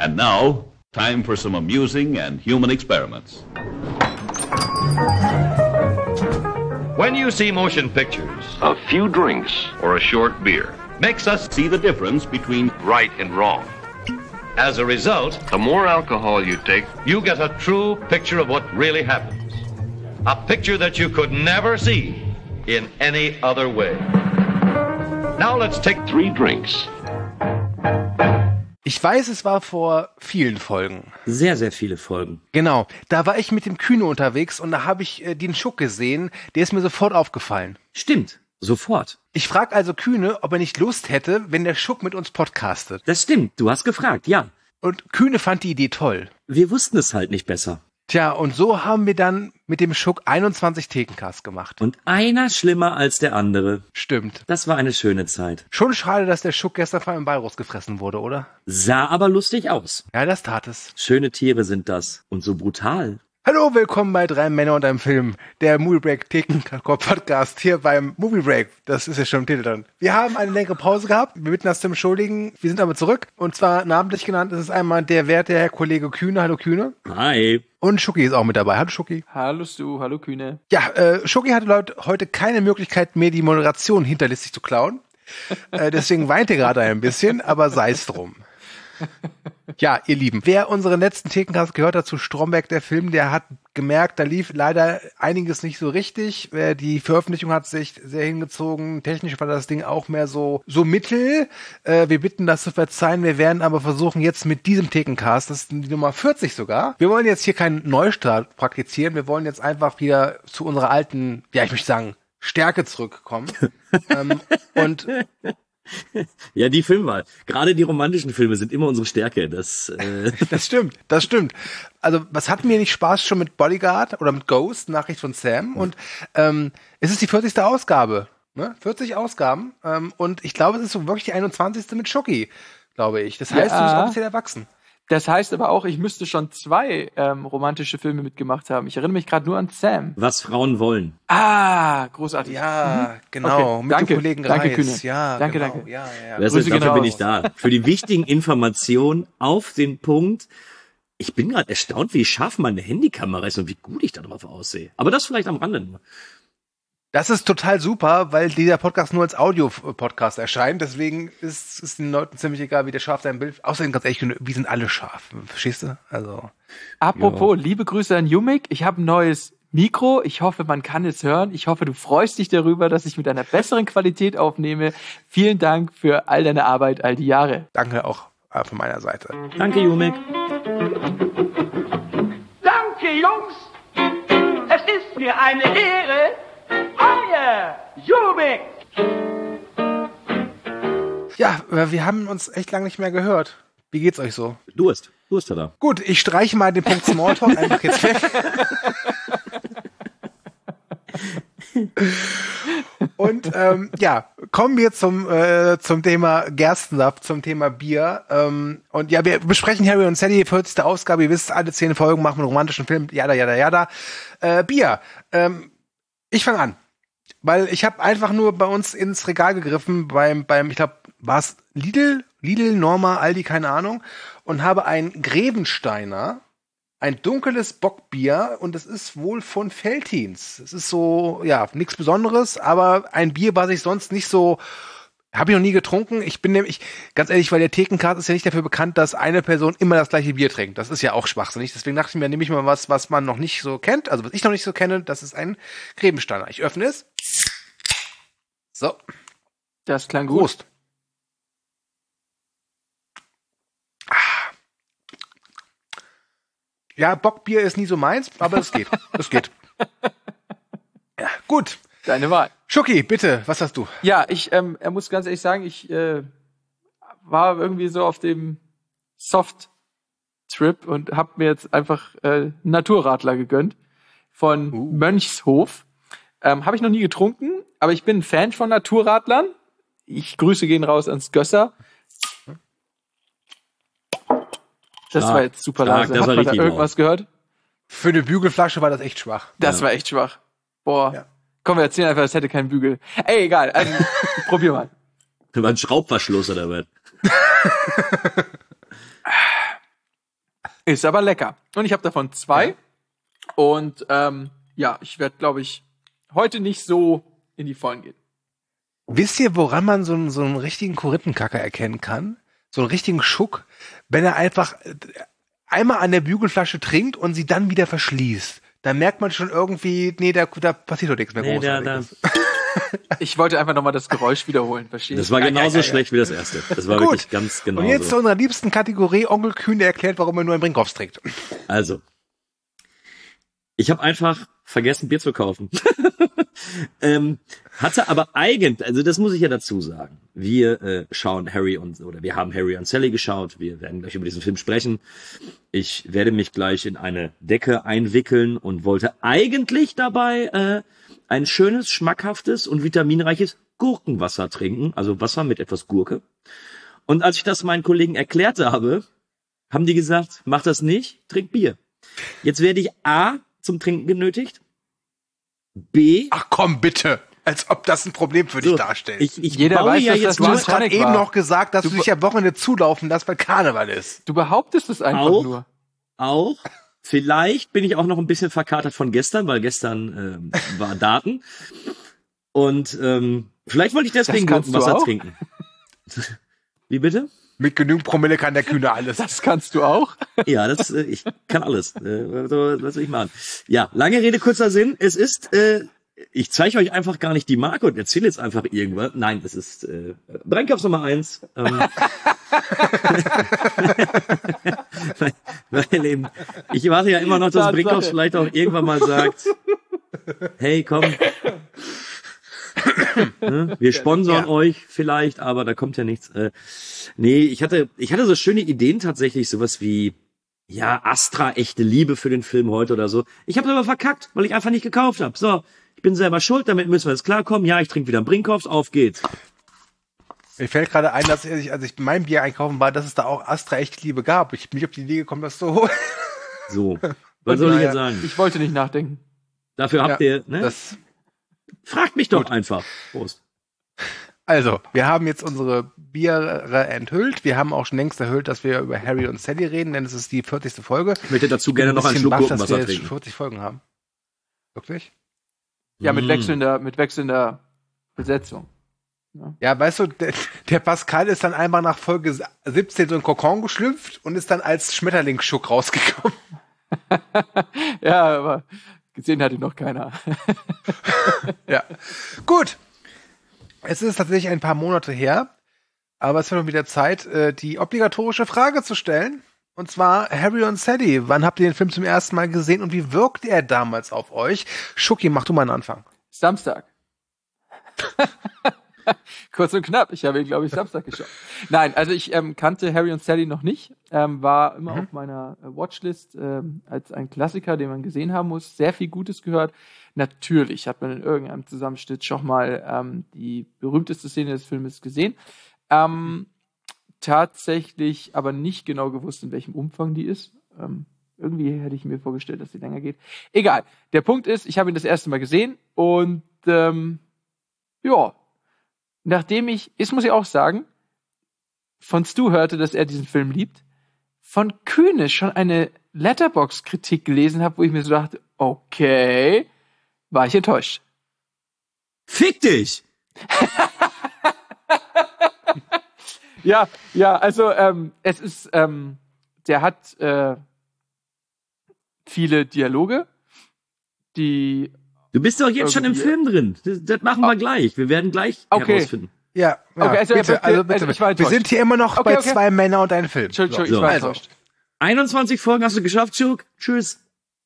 And now, time for some amusing and human experiments. When you see motion pictures, a few drinks or a short beer Makes us see the difference between right and wrong. As a result, the more alcohol you take, you get a true picture of what really happens. A picture that you could never see in any other way. Now let's take 3 drinks. Ich weiß, es war vor vielen Folgen. Sehr, sehr viele Folgen. Genau. Da war ich mit dem Kühne unterwegs und da habe ich den Schuck gesehen. Der ist mir sofort aufgefallen. Stimmt. Sofort. Ich frage also Kühne, ob er nicht Lust hätte, wenn der Schuck mit uns podcastet. Das stimmt. Du hast gefragt, ja. Und Kühne fand die Idee toll. Wir wussten es halt nicht besser. Tja, und so haben wir dann mit dem Schuck 21 Thekencasts gemacht. Und einer schlimmer als der andere. Stimmt. Das war eine schöne Zeit. Schon schade, dass der Schuck gestern von einem Walross gefressen wurde, oder? Sah aber lustig aus. Ja, das tat es. Schöne Tiere sind das. Und so brutal. Hallo, willkommen bei 3 Männer und einem Film, der Movie Break Theken-Podcast hier beim Movie Break. Das ist ja schon im Titel drin. Wir haben eine längere Pause gehabt, wir bitten das zu entschuldigen. Wir sind aber zurück und zwar namentlich genannt ist es einmal der werte Herr Kollege Kühne. Hallo Kühne. Hi. Und Schucki ist auch mit dabei. Hallo Schucki. Hallo Stu, hallo Kühne. Ja, Schucki hatte heute keine Möglichkeit mehr, die Moderation hinterlistig zu klauen. Deswegen weint er gerade ein bisschen, aber sei es drum. Ja, ihr Lieben, wer unseren letzten Thekencast gehört hat zu Stromberg, der Film, der hat gemerkt, da lief leider einiges nicht so richtig. Die Veröffentlichung hat sich sehr hingezogen. Technisch war das Ding auch mehr so mittel. Wir bitten das zu verzeihen. Wir werden aber versuchen, jetzt mit diesem Thekencast, das ist die Nummer 40 sogar, wir wollen jetzt hier keinen Neustart praktizieren. Wir wollen jetzt einfach wieder zu unserer alten, ja, ich möchte sagen, Stärke zurückkommen. Und ja, die Filmwahl. Gerade die romantischen Filme sind immer unsere Stärke. Das stimmt. Also, was hatten wir nicht Spaß schon mit Bodyguard oder mit Ghost, Nachricht von Sam? Und es ist die 40. Ausgabe. Ne? 40 Ausgaben. Und ich glaube, es ist so wirklich die 21. mit Schucki, glaube ich. Das heißt, du bist offiziell erwachsen. Das heißt aber auch, ich müsste schon 2 romantische Filme mitgemacht haben. Ich erinnere mich gerade nur an Sam. Was Frauen wollen. Ah, großartig. Ja, genau. Okay. Mit Danke. dem Kollegen Danke, Reis. Kühne. Ja, danke, genau. danke. Ja. Weißt du, dafür bin ich da. Für die wichtigen Informationen auf den Punkt. Ich bin gerade erstaunt, wie scharf meine Handykamera ist und wie gut ich da drauf aussehe. Aber das vielleicht am Rande nur. Das ist total super, weil dieser Podcast nur als Audio-Podcast erscheint. Deswegen ist es den Leuten ziemlich egal, wie der scharf sein Bild. Außerdem, ganz ehrlich, wir sind alle scharf. Verstehst du? Also. Apropos, liebe Grüße an Yumik. Ich habe ein neues Mikro. Ich hoffe, man kann es hören. Ich hoffe, du freust dich darüber, dass ich mit einer besseren Qualität aufnehme. Vielen Dank für all deine Arbeit, all die Jahre. Danke auch von meiner Seite. Danke, Yumik. Danke, Jungs. Es ist mir eine Ehre. Euer Jubik! Ja, wir haben uns echt lange nicht mehr gehört. Wie geht's euch so? Durst hat er. Gut, ich streiche mal den Punkt Smalltalk einfach jetzt weg. Und kommen wir zum Thema Gerstensaft, zum Thema Bier. Und ja, wir besprechen Harry und Sally, 40. Ausgabe. Ihr wisst, alle 10 Folgen machen wir einen romantischen Film. Jada. Bier. Ich fange an, weil ich habe einfach nur bei uns ins Regal gegriffen, beim ich glaube, war es Lidl, Norma, Aldi, keine Ahnung, und habe ein Grevensteiner, ein dunkles Bockbier, und es ist wohl von Veltins. Es ist so, ja, nichts Besonderes, aber ein Bier, was ich sonst nicht so, habe ich noch nie getrunken. Ich bin nämlich, ganz ehrlich, weil der Thekencast ist ja nicht dafür bekannt, dass eine Person immer das gleiche Bier trinkt. Das ist ja auch schwachsinnig. Deswegen dachte ich mir, nehme ich mal was man noch nicht so kennt. Also, was ich noch nicht so kenne, das ist ein Grevensteiner. Ich öffne es. So. Das klang gut. Prost. Ja, Bockbier ist nie so meins, aber es geht. Es geht. Ja, gut. Deine Wahl. Schucki, bitte, was hast du? Ja, ich muss ganz ehrlich sagen, ich war irgendwie so auf dem Soft-Trip und habe mir jetzt einfach Naturradler gegönnt von Mönchshof. Habe ich noch nie getrunken, aber ich bin ein Fan von Naturradlern. Grüße gehen raus ans Gösser. Das war jetzt super leise. Hat man da irgendwas gehört? Für eine Bügelflasche war das echt schwach. Das war echt schwach. Boah. Ja. Komm, wir erzählen einfach, es hätte keinen Bügel. Ey, egal. Also, probier mal. Das war ein Schraubverschluss oder was? Ist aber lecker. Und ich habe davon 2. Und ich werde, glaube ich, heute nicht so in die Vollen gehen. Wisst ihr, woran man so einen richtigen Korinthenkacker erkennen kann? So einen richtigen Schuck, wenn er einfach einmal an der Bügelflasche trinkt und sie dann wieder verschließt. Da merkt man schon irgendwie, nee, da passiert doch nichts mehr Großartiges. Ich wollte einfach nochmal das Geräusch wiederholen, verstehst du? Das war genauso schlecht wie das erste. Das war wirklich ganz genau. Und jetzt zu unserer liebsten Kategorie, Onkel Kühn, der erklärt, warum er nur einen Brinkhoffs trinkt. Also, ich habe einfach vergessen, Bier zu kaufen. Hatte aber also das muss ich ja dazu sagen. Wir wir haben Harry und Sally geschaut. Wir werden gleich über diesen Film sprechen. Ich werde mich gleich in eine Decke einwickeln und wollte eigentlich dabei ein schönes, schmackhaftes und vitaminreiches Gurkenwasser trinken. Also Wasser mit etwas Gurke. Und als ich das meinen Kollegen erklärt habe, haben die gesagt, mach das nicht, trink Bier. Jetzt werde ich A, zum Trinken genötigt, B... Ach komm, bitte. Als ob das ein Problem für dich darstellt. Jeder baue weiß, ja dass jetzt das Du nur hast gerade eben noch gesagt, dass du dich am Wochenende zulaufen lässt, weil Karneval ist. Du behauptest es einfach nur. Auch. Vielleicht bin ich auch noch ein bisschen verkatert von gestern, weil gestern war Daten. Und vielleicht wollte ich deswegen Gurkenwasser trinken. Wie bitte? Mit genügend Promille kann der Kühne alles. Das kannst du auch. Ja, ich kann alles. Was soll ich machen? Ja, lange Rede, kurzer Sinn. Es ist, ich zeige euch einfach gar nicht die Marke und erzähle jetzt einfach irgendwas. Nein, es ist Brinkhoffs Nummer 1. Weil eben, ich warte ja immer noch, dass Brinkhoffs vielleicht auch irgendwann mal sagt, hey, komm, wir sponsern euch vielleicht, aber da kommt ja nichts. Nee, ich hatte so schöne Ideen tatsächlich, sowas wie, ja, Astra, echte Liebe für den Film heute oder so. Ich habe aber verkackt, weil ich einfach nicht gekauft habe. So, ich bin selber schuld, damit müssen wir jetzt klarkommen. Ja, ich trinke wieder einen Brinkhoffs, auf geht's. Mir fällt gerade ein, dass als ich mein Bier einkaufen war, dass es da auch Astra echte Liebe gab. Ich bin nicht auf die Idee gekommen, das zu holen. So, was soll ich jetzt sagen? Ich wollte nicht nachdenken. Dafür habt ihr, ne? Fragt mich doch einfach. Prost. Also, wir haben jetzt unsere Biere enthüllt. Wir haben auch schon längst enthüllt, dass wir über Harry und Sally reden, denn es ist die 40. Folge. Ich möchte dazu gerne noch einen Schluck Gurkenwasser dass wir trinken. jetzt 40 Folgen haben. Wirklich? Ja, mit wechselnder Besetzung. Ja, weißt du, der Pascal ist dann einmal nach Folge 17 so in Kokon geschlüpft und ist dann als Schmetterlingsschuck rausgekommen. Ja, aber gesehen hat ihn noch keiner. Ja. Gut. Es ist tatsächlich ein paar Monate her, aber es wird noch wieder Zeit, die obligatorische Frage zu stellen. Und zwar Harry und Sally. Wann habt ihr den Film zum ersten Mal gesehen und wie wirkte er damals auf euch? Schucki, mach du mal einen Anfang. Samstag. Kurz und knapp. Ich habe ihn, glaube ich, Samstag geschaut. Nein, also ich kannte Harry und Sally noch nicht. War immer auf meiner Watchlist als ein Klassiker, den man gesehen haben muss. Sehr viel Gutes gehört. Natürlich hat man in irgendeinem Zusammenschnitt schon mal die berühmteste Szene des Filmes gesehen. Tatsächlich aber nicht genau gewusst, in welchem Umfang die ist. Irgendwie hätte ich mir vorgestellt, dass sie länger geht. Egal. Der Punkt ist, ich habe ihn das erste Mal gesehen und nachdem muss ich auch sagen, von Stu hörte, dass er diesen Film liebt, von Kühne schon eine Letterboxd-Kritik gelesen habe, wo ich mir so dachte, okay, war ich enttäuscht. Fick dich! Ja, also es ist, der hat viele Dialoge, die Du bist doch jetzt schon im Film drin. Das machen wir gleich. Wir werden gleich herausfinden. Ja, okay, also bitte. Wir sind hier immer noch bei zwei Männern und einem Film. Entschuldigung, ich war enttäuscht. 21 Folgen hast du geschafft, Schuk. Tschüss.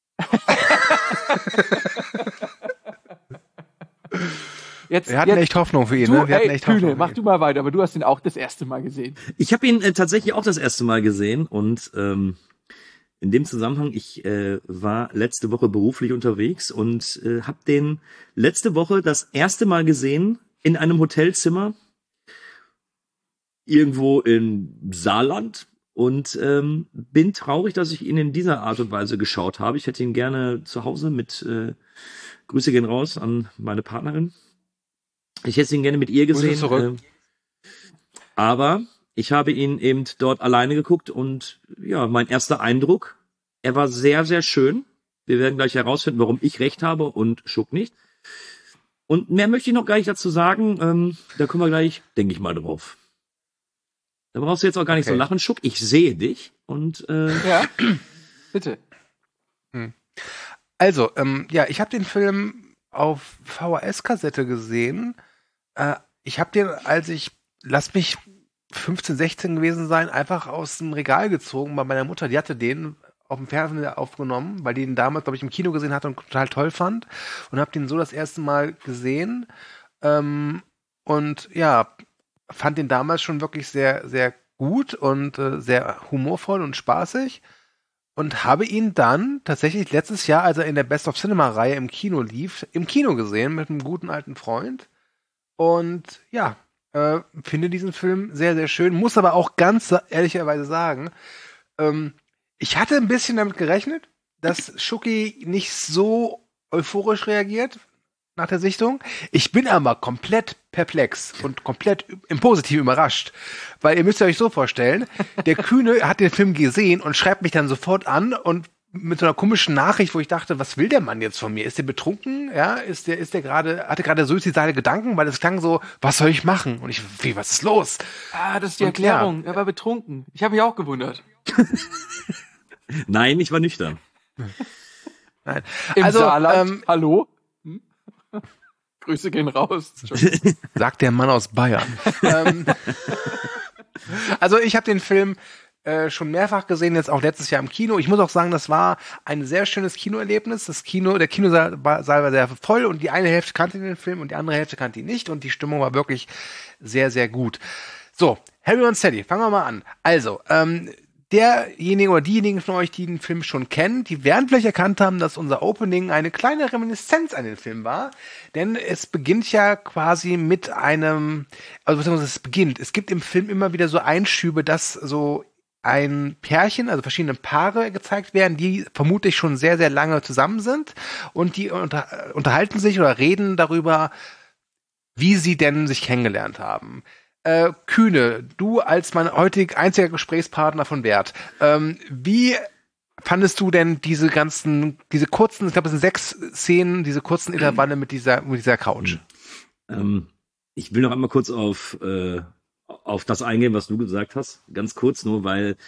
Wir hatten echt Hoffnung für ihn. Du, Wir hatten echt Kühne, Hoffnung. mach du mal weiter, aber du hast ihn auch das erste Mal gesehen. Ich habe ihn tatsächlich auch das erste Mal gesehen und in dem Zusammenhang, ich war letzte Woche beruflich unterwegs und habe den letzte Woche das erste Mal gesehen in einem Hotelzimmer irgendwo in Saarland und bin traurig, dass ich ihn in dieser Art und Weise geschaut habe. Ich hätte ihn gerne zu Hause mit Grüße gehen raus an meine Partnerin. Ich hätte ihn gerne mit ihr gesehen. Zurück. Aber Ich habe ihn eben dort alleine geguckt und ja, mein erster Eindruck, er war sehr, sehr schön. Wir werden gleich herausfinden, warum ich recht habe und Schuck nicht. Und mehr möchte ich noch gar nicht dazu sagen. Da kommen wir gleich, denke ich mal, drauf. Da brauchst du jetzt auch gar nicht so lachen, Schuck. Ich sehe dich und Ja, bitte. Also, ich habe den Film auf VHS-Kassette gesehen. Ich habe den, als ich, lass mich 15, 16 gewesen sein, einfach aus dem Regal gezogen bei meiner Mutter. Die hatte den auf dem Fernseher aufgenommen, weil die ihn damals, glaube ich, im Kino gesehen hatte und total toll fand. Und habe den so das erste Mal gesehen. Und ja, fand den damals schon wirklich sehr, sehr gut und sehr humorvoll und spaßig. Und habe ihn dann tatsächlich letztes Jahr, als er in der Best of Cinema-Reihe im Kino lief, im Kino gesehen mit einem guten alten Freund. Und ja, finde diesen Film sehr, sehr schön. Muss aber auch ganz ehrlicherweise sagen, ich hatte ein bisschen damit gerechnet, dass Schucki nicht so euphorisch reagiert nach der Sichtung. Ich bin aber komplett perplex und komplett im Positiven überrascht. Weil ihr müsst euch so vorstellen, der Kühne hat den Film gesehen und schreibt mich dann sofort an und mit so einer komischen Nachricht, wo ich dachte, was will der Mann jetzt von mir? Ist der betrunken? Ja, ist der gerade, hatte gerade suizidale Gedanken? Weil es klang so, was soll ich machen? Und ich, was ist los? Ah, das ist die Und Erklärung. Er war betrunken. Ich habe mich auch gewundert. nein, ich war nüchtern. Nein. Im Also, Saarland. Hallo? Grüße gehen raus. sagt der Mann aus Bayern. Also ich habe den Film schon mehrfach gesehen, jetzt auch letztes Jahr im Kino. Ich muss auch sagen, das war ein sehr schönes Kinoerlebnis. Der Kinosaal war sehr voll und die eine Hälfte kannte den Film und die andere Hälfte kannte ihn nicht und die Stimmung war wirklich sehr, sehr gut. So, Harry und Sally, fangen wir mal an. Also, derjenige oder diejenigen von euch, die den Film schon kennen, die werden vielleicht erkannt haben, dass unser Opening eine kleine Reminiszenz an den Film war. Denn es beginnt ja quasi mit einem, es gibt im Film immer wieder so Einschübe, dass so ein Pärchen, also verschiedene Paare gezeigt werden, die vermutlich schon sehr, sehr lange zusammen sind und die unterhalten sich oder reden darüber, wie sie denn sich kennengelernt haben. Kühne, du als mein heutig einziger Gesprächspartner von Bert, wie fandest du denn diese kurzen, ich glaube es sind 6 Szenen, diese kurzen Intervalle mit dieser Couch? Ich will noch einmal kurz auf das eingehen, was du gesagt hast. Ganz kurz nur, weil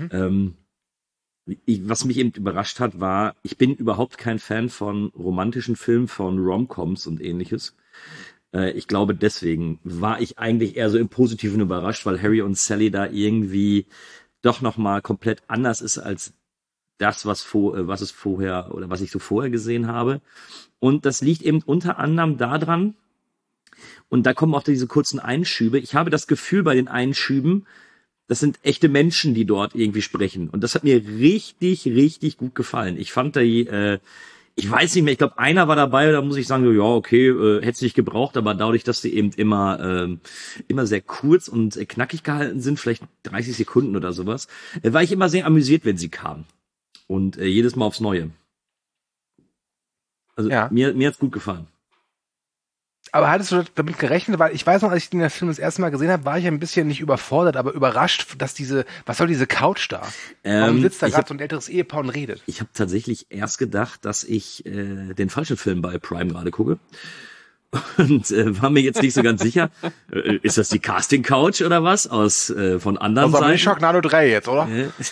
was mich eben überrascht hat, war, ich bin überhaupt kein Fan von romantischen Filmen, von Rom-Coms und ähnliches. Ich glaube, deswegen war ich eigentlich eher so im Positiven überrascht, weil Harry und Sally da irgendwie doch nochmal komplett anders ist als das, was ich so vorher gesehen habe. Und das liegt eben unter anderem daran, und da kommen auch diese kurzen Einschübe. Ich habe das Gefühl bei den Einschüben, das sind echte Menschen, die dort irgendwie sprechen. Und das hat mir richtig, richtig gut gefallen. Ich fand ich weiß nicht mehr, ich glaube, einer war dabei, da muss ich sagen, ja, okay, hätte es nicht gebraucht, aber dadurch, dass die eben immer sehr kurz und knackig gehalten sind, vielleicht 30 Sekunden oder sowas, war ich immer sehr amüsiert, wenn sie kamen. Und jedes Mal aufs Neue. Also ja. Mir hat's gut gefallen. Aber hattest du damit gerechnet? Weil ich weiß noch, als ich den Film das erste Mal gesehen habe, war ich ein bisschen nicht überfordert, aber überrascht, dass was soll diese Couch da? Warum sitzt da gerade so ein älteres Ehepaar und redet? Ich habe tatsächlich erst gedacht, dass ich den falschen Film bei Prime gerade gucke. Und war mir jetzt nicht so ganz sicher. Ist das die Casting-Couch oder was? Von anderen Seiten? Aber nicht Sharknado 3 jetzt, oder?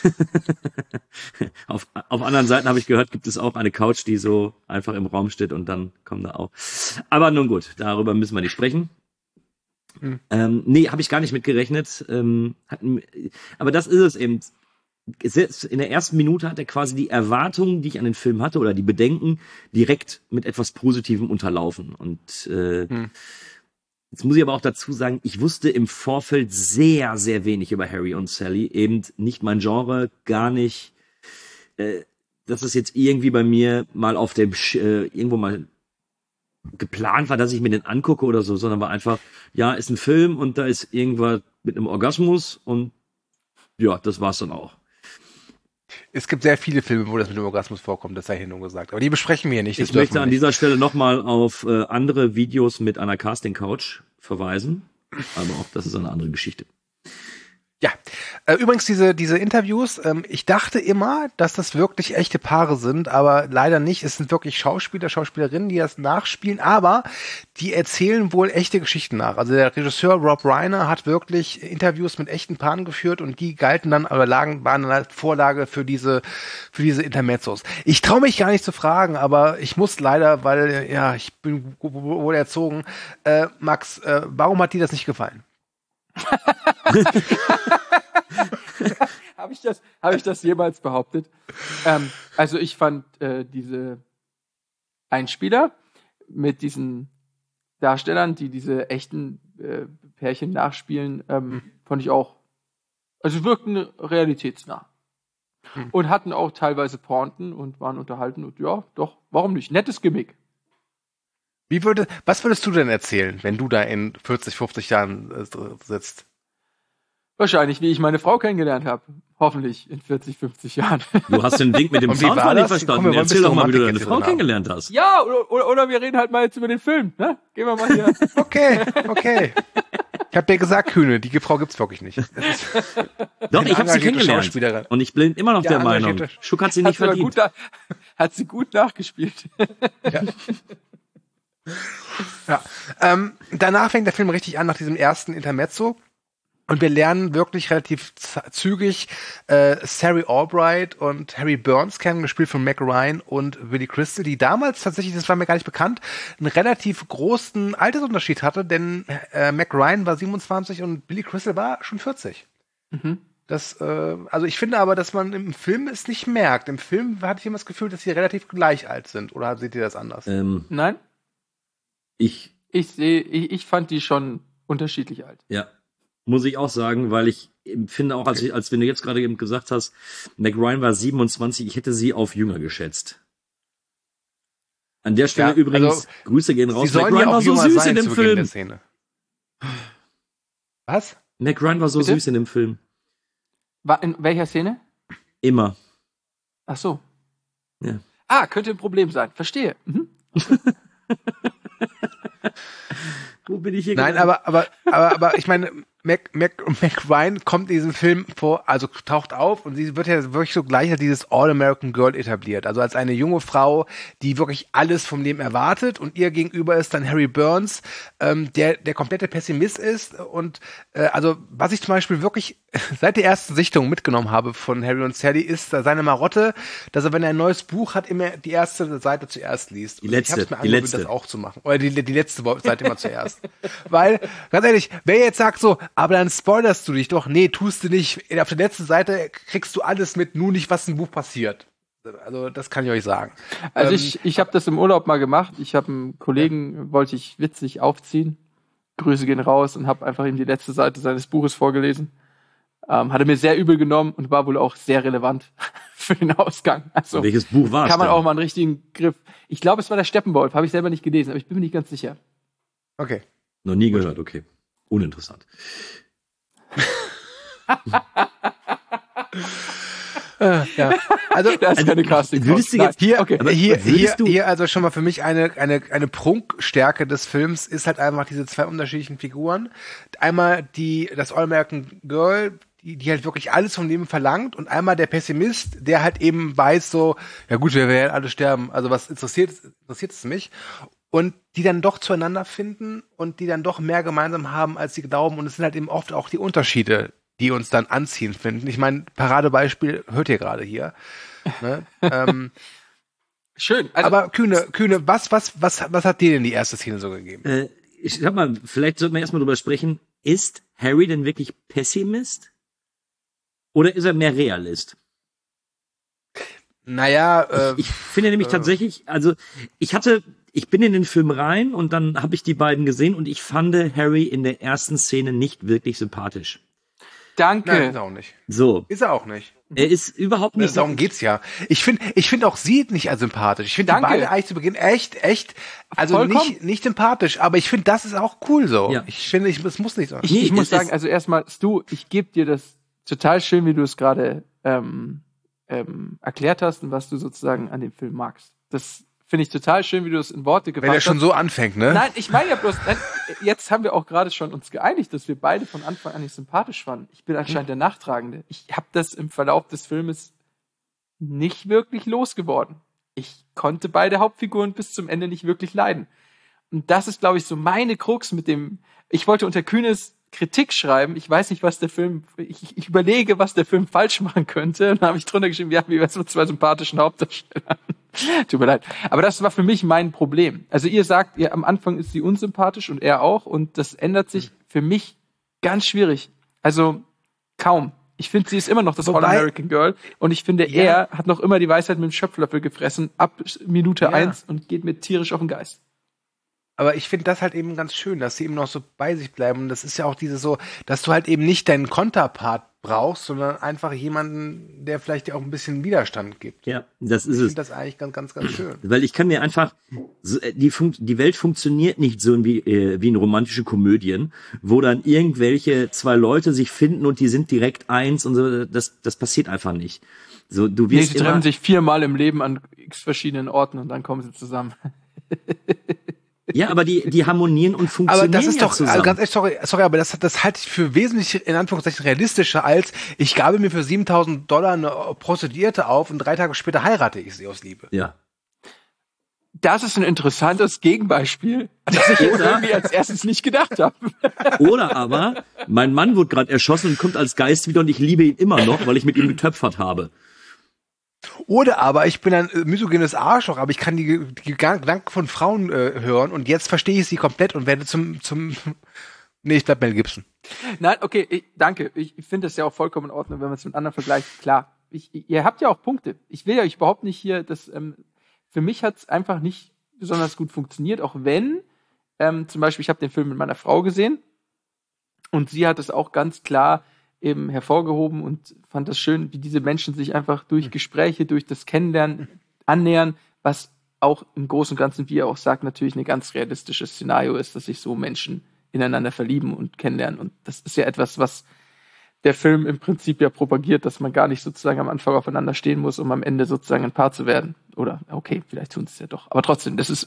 Auf anderen Seiten habe ich gehört, gibt es auch eine Couch, die so einfach im Raum steht und dann kommen da auch. Aber nun gut, darüber müssen wir nicht sprechen. Nee, habe ich gar nicht mit gerechnet. Aber das ist es eben. In der ersten Minute hat er quasi die Erwartungen, die ich an den Film hatte, oder die Bedenken, direkt mit etwas Positivem unterlaufen. Und jetzt muss ich aber auch dazu sagen, ich wusste im Vorfeld sehr, sehr wenig über Harry und Sally. Eben nicht mein Genre, gar nicht, dass es jetzt irgendwie bei mir mal auf dem irgendwo mal geplant war, dass ich mir den angucke oder so, sondern war einfach, ja, ist ein Film und da ist irgendwas mit einem Orgasmus und ja, das war's dann auch. Es gibt sehr viele Filme, wo das mit dem Orgasmus vorkommt, das sei hier nur gesagt. Aber die besprechen wir nicht. Ich möchte an dieser Stelle nochmal auf andere Videos mit einer Casting-Couch verweisen. Aber auch das ist eine andere Geschichte. Ja, übrigens diese Interviews, ich dachte immer, dass das wirklich echte Paare sind, aber leider nicht. Es sind wirklich Schauspieler, Schauspielerinnen, die das nachspielen, aber die erzählen wohl echte Geschichten nach. Also der Regisseur Rob Reiner hat wirklich Interviews mit echten Paaren geführt und die galten dann, aber waren dann halt Vorlage für diese Intermezzos. Ich traue mich gar nicht zu fragen, aber ich muss leider, weil ja, ich bin wohl erzogen. Max, warum hat dir das nicht gefallen? Habe ich das jemals behauptet? Also ich fand diese Einspieler mit diesen Darstellern, die diese echten Pärchen nachspielen, fand ich auch, also wirkten realitätsnah. Und hatten auch teilweise Pointen und waren unterhalten und ja, doch, warum nicht? Nettes Gimmick. Was würdest du denn erzählen, wenn du da in 40, 50 Jahren sitzt? Wahrscheinlich, wie ich meine Frau kennengelernt habe. Hoffentlich in 40, 50 Jahren. Du hast den Link mit dem Und wie Soundfall war nicht das? verstanden. Komm, wir wollen Erzähl doch mal, wie du Romantik deine jetzt Frau drin kennengelernt hast. Ja, oder wir reden halt mal jetzt über den Film. Ne? Gehen wir mal hier. Okay. Ich habe dir gesagt, Kühne, die Frau gibt's wirklich nicht. Doch, ich habe sie engagierte Schauspielerin. kennengelernt. Und ich bin immer noch der Meinung, engagierte- Schuck hat sie nicht verdient. Hat sie gut nachgespielt. Ja. Danach fängt der Film richtig an, nach diesem ersten Intermezzo. Und wir lernen wirklich relativ zügig Sari Albright und Harry Burns kennen, gespielt von Meg Ryan und Billy Crystal, die damals tatsächlich, das war mir gar nicht bekannt, einen relativ großen Altersunterschied hatte, denn Meg Ryan war 27 und Billy Crystal war schon 40. Das, also ich finde aber, dass man im Film es nicht merkt. Im Film hatte ich immer das Gefühl, dass sie relativ gleich alt sind. Oder seht ihr das anders? Nein? Ich fand die schon unterschiedlich alt. Ja, muss ich auch sagen, weil ich finde auch, als wenn du jetzt gerade eben gesagt hast, Meg Ryan war 27, ich hätte sie auf jünger geschätzt. An der Stelle Ja, übrigens, also, Grüße gehen Sie raus. Meg sollen Ryan ja war auch so jünger süß sein in dem zu Beginn der Film. Szene. Was? Meg Ryan war so Bitte? süß in dem Film. War in welcher Szene? Immer. Ach so. Ja. Ah, könnte ein Problem sein. Verstehe. Wo bin ich hier Nein, gelandet? aber ich meine, Meg Ryan kommt in diesem Film vor, also taucht auf und sie wird ja wirklich so gleich als dieses All-American Girl etabliert. Also als eine junge Frau, die wirklich alles vom Leben erwartet und ihr gegenüber ist dann Harry Burns, der komplette Pessimist ist und also was ich zum Beispiel wirklich seit der ersten Sichtung mitgenommen habe von Harry und Sally ist seine Marotte, dass er, wenn er ein neues Buch hat, immer die erste Seite zuerst liest. Die Und letzte, ich hab's mir die angewöhnt, letzte. das auch zu machen. Oder die letzte Seite immer zuerst. Weil, ganz ehrlich, wer jetzt sagt so, aber dann spoilerst du dich doch. Nee, tust du nicht. Auf der letzten Seite kriegst du alles mit, nur nicht, was im Buch passiert. Also, das kann ich euch sagen. Also ich habe das im Urlaub mal gemacht. Ich habe einen Kollegen, wollte ich witzig aufziehen. Grüße gehen raus und habe einfach ihm die letzte Seite seines Buches vorgelesen. Hat er mir sehr übel genommen und war wohl auch sehr relevant für den Ausgang. Also Welches Buch war es kann man denn? auch mal einen richtigen Griff. Ich glaube, es war der Steppenwolf. Habe ich selber nicht gelesen, aber ich bin mir nicht ganz sicher. Okay. Noch nie gehört, okay. Uninteressant. Ja. Also, Das ist keine Casting. würdest du jetzt- Hier, Okay. Aber hier würdest du- also schon mal für mich eine Prunkstärke des Films ist halt einfach diese zwei unterschiedlichen Figuren. Einmal das All-American Girl, die halt wirklich alles vom Leben verlangt und einmal der Pessimist, der halt eben weiß so, ja gut, wir werden alle sterben, also was interessiert es mich? Und die dann doch zueinander finden und die dann doch mehr gemeinsam haben, als sie glauben und es sind halt eben oft auch die Unterschiede, die uns dann anziehen finden. Ich meine, Paradebeispiel hört ihr gerade hier. Ne? Schön. Also, Aber Kühne, was hat dir denn die erste Szene so gegeben? Ich sag mal, vielleicht sollten wir erstmal drüber sprechen. Ist Harry denn wirklich Pessimist? Oder ist er mehr Realist? Naja, Ich finde nämlich tatsächlich, also ich bin in den Film rein und dann habe ich die beiden gesehen und ich fand Harry in der ersten Szene nicht wirklich sympathisch. danke. nein, ist er auch nicht. So, Ist er auch nicht. er ist überhaupt nicht Darum geht's ja. Ich finde auch sie nicht als sympathisch. Ich finde die Danke. beide eigentlich zu Beginn echt, also Vollkommen. nicht sympathisch, aber ich finde, das ist auch cool so. Ja. Ich finde, es muss nicht sein. Nee, Ich muss es sagen, ist- also erstmal, Stu, ich gebe dir das total schön, wie du es gerade erklärt hast und was du sozusagen an dem Film magst. Das Finde ich total schön, wie du es in Worte gefasst hast. Wenn er schon so anfängt, ne? Nein, ich meine ja bloß, jetzt haben wir auch gerade schon uns geeinigt, dass wir beide von Anfang an nicht sympathisch fanden. Ich bin anscheinend der Nachtragende. Ich habe das im Verlauf des Filmes nicht wirklich losgeworden. Ich konnte beide Hauptfiguren bis zum Ende nicht wirklich leiden. Und das ist, glaube ich, so meine Krux mit dem, ich wollte unter Kühnes Kritik schreiben. Ich weiß nicht, was der Film, ich überlege, was der Film falsch machen könnte. Und dann habe ich drunter geschrieben, ja, wie wär's mit 2 sympathischen Hauptdarstellern? Tut mir leid. Aber das war für mich mein Problem. Also ihr sagt, ihr am Anfang ist sie unsympathisch und er auch. Und das ändert sich für mich ganz schwierig. Also kaum. Ich finde, sie ist immer noch das All-American Girl. Und ich finde, er hat noch immer die Weisheit mit dem Schöpflöffel gefressen ab Minute 1 und geht mir tierisch auf den Geist. Aber ich finde das halt eben ganz schön, dass sie eben noch so bei sich bleiben. Und das ist ja auch diese so, dass du halt eben nicht deinen Konterpart brauchst, sondern einfach jemanden, der vielleicht dir auch ein bisschen Widerstand gibt. Ja, das ist es. Ich finde das eigentlich ganz, ganz, ganz schön. Weil ich kann mir einfach, die Welt funktioniert nicht so wie in romantischen Komödien, wo dann irgendwelche 2 Leute sich finden und die sind direkt eins und so. Das passiert einfach nicht. So, du wirst sie treffen sich 4-mal im Leben an x verschiedenen Orten und dann kommen sie zusammen. Ja, aber die harmonieren und funktionieren. Aber das ist doch, zusammen. also ganz ehrlich, sorry, aber das halte ich für wesentlich, in Anführungszeichen, realistischer als, ich gabe mir für $7.000 eine Prostituierte auf und 3 Tage später heirate ich sie aus Liebe. Ja. Das ist ein interessantes Gegenbeispiel, das ich jetzt irgendwie als erstes nicht gedacht habe. Oder aber, mein Mann wurde gerade erschossen und kommt als Geist wieder und ich liebe ihn immer noch, weil ich mit ihm getöpfert habe. Oder aber ich bin ein misogynes Arschloch, aber ich kann die Gedanken von Frauen hören und jetzt verstehe ich sie komplett und werde zum Nee, ich bleib Mel Gibson. Nein, okay, danke. Ich finde das ja auch vollkommen in Ordnung, wenn man es mit anderen vergleicht. Klar, ihr habt ja auch Punkte. Ich will ja euch überhaupt nicht hier, für mich hat es einfach nicht besonders gut funktioniert, auch wenn, zum Beispiel, ich habe den Film mit meiner Frau gesehen und sie hat es auch ganz klar eben hervorgehoben und fand das schön, wie diese Menschen sich einfach durch Gespräche, durch das Kennenlernen annähern, was auch im Großen und Ganzen, wie er auch sagt, natürlich ein ganz realistisches Szenario ist, dass sich so Menschen ineinander verlieben und kennenlernen. Und das ist ja etwas, was der Film im Prinzip ja propagiert, dass man gar nicht sozusagen am Anfang aufeinander stehen muss, um am Ende sozusagen ein Paar zu werden. Oder, okay, vielleicht tun sie es ja doch. Aber trotzdem, das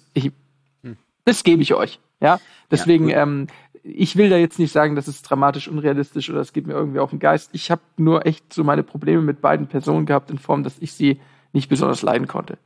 gebe ich euch. Ja, deswegen, ich will da jetzt nicht sagen, das ist dramatisch unrealistisch oder es geht mir irgendwie auf den Geist. Ich habe nur echt so meine Probleme mit beiden Personen gehabt in Form, dass ich sie nicht besonders leiden konnte.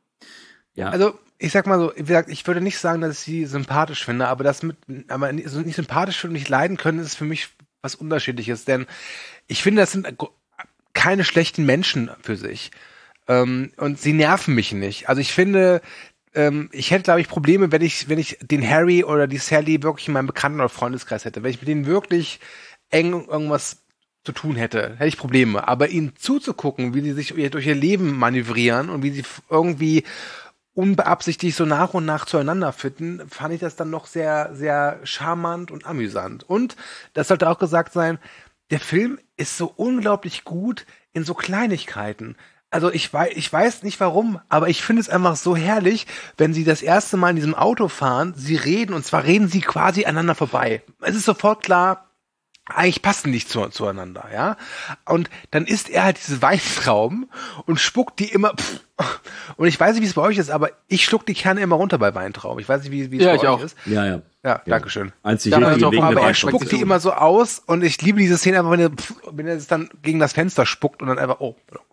Ja. Also, ich sag mal so, wie gesagt, ich würde nicht sagen, dass ich sie sympathisch finde, aber so nicht sympathisch und nicht leiden können, ist für mich was Unterschiedliches, denn ich finde, das sind keine schlechten Menschen für sich. Und sie nerven mich nicht. Also ich finde, ich hätte, glaube ich, Probleme, wenn ich den Harry oder die Sally wirklich in meinem Bekannten- oder Freundeskreis hätte. Wenn ich mit denen wirklich eng irgendwas zu tun hätte ich Probleme. Aber ihnen zuzugucken, wie sie sich durch ihr Leben manövrieren und wie sie irgendwie unbeabsichtigt so nach und nach zueinander finden, fand ich das dann noch sehr, sehr charmant und amüsant. Und, das sollte auch gesagt sein, der Film ist so unglaublich gut in so Kleinigkeiten. Also ich weiß nicht warum, aber ich finde es einfach so herrlich, wenn sie das erste Mal in diesem Auto fahren, sie reden, und zwar reden sie quasi aneinander vorbei. Es ist sofort klar, eigentlich passen nicht zueinander, ja. Und dann isst er halt diese Weintrauben und spuckt die immer, und ich weiß nicht, wie es bei euch ist, aber ich schluck die Kerne immer runter bei Weintrauben. Ich weiß nicht, wie es bei euch auch. ist. Ja. Ja, dankeschön. Einzig aber Er spuckt die immer so aus und ich liebe diese Szene einfach, wenn er es dann gegen das Fenster spuckt und dann einfach,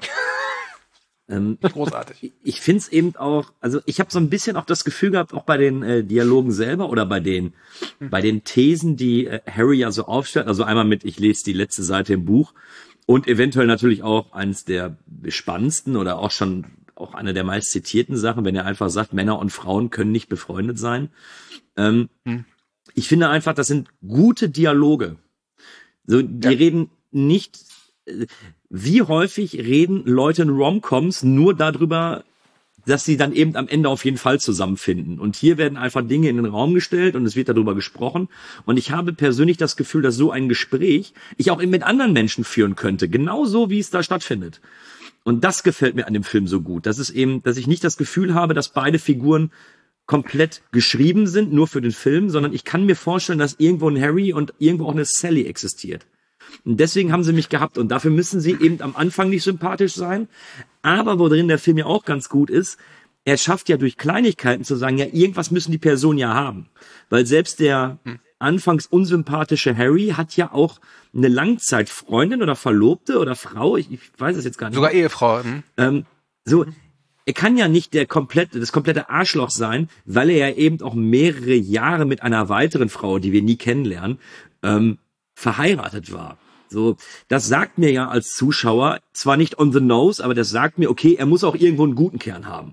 großartig. Ich finde es eben auch, also ich habe so ein bisschen auch das Gefühl gehabt, auch bei den Dialogen selber oder bei den Thesen, die Harry ja so aufstellt, also einmal mit, ich lese die letzte Seite im Buch und eventuell natürlich auch eines der spannendsten oder auch eine der meist zitierten Sachen, wenn er einfach sagt, Männer und Frauen können nicht befreundet sein. Ich finde einfach, das sind gute Dialoge. So, die reden nicht, wie häufig reden Leute in Rom-Coms nur darüber, dass sie dann eben am Ende auf jeden Fall zusammenfinden. Und hier werden einfach Dinge in den Raum gestellt und es wird darüber gesprochen. Und ich habe persönlich das Gefühl, dass so ein Gespräch ich auch eben mit anderen Menschen führen könnte. Genauso, wie es da stattfindet. Und das gefällt mir an dem Film so gut. Das ist eben, dass ich nicht das Gefühl habe, dass beide Figuren komplett geschrieben sind, nur für den Film, sondern ich kann mir vorstellen, dass irgendwo ein Harry und irgendwo auch eine Sally existiert. Und deswegen haben sie mich gehabt und dafür müssen sie eben am Anfang nicht sympathisch sein. Aber worin der Film ja auch ganz gut ist, er schafft ja durch Kleinigkeiten zu sagen, ja, irgendwas müssen die Personen ja haben. Weil selbst der anfangs unsympathische Harry hat ja auch eine Langzeitfreundin oder Verlobte oder Frau, ich weiß es jetzt gar nicht. Sogar Ehefrau. Er kann ja nicht das komplette Arschloch sein, weil er ja eben auch mehrere Jahre mit einer weiteren Frau, die wir nie kennenlernen, verheiratet war. So, das sagt mir ja als Zuschauer, zwar nicht on the nose, aber das sagt mir, okay, er muss auch irgendwo einen guten Kern haben.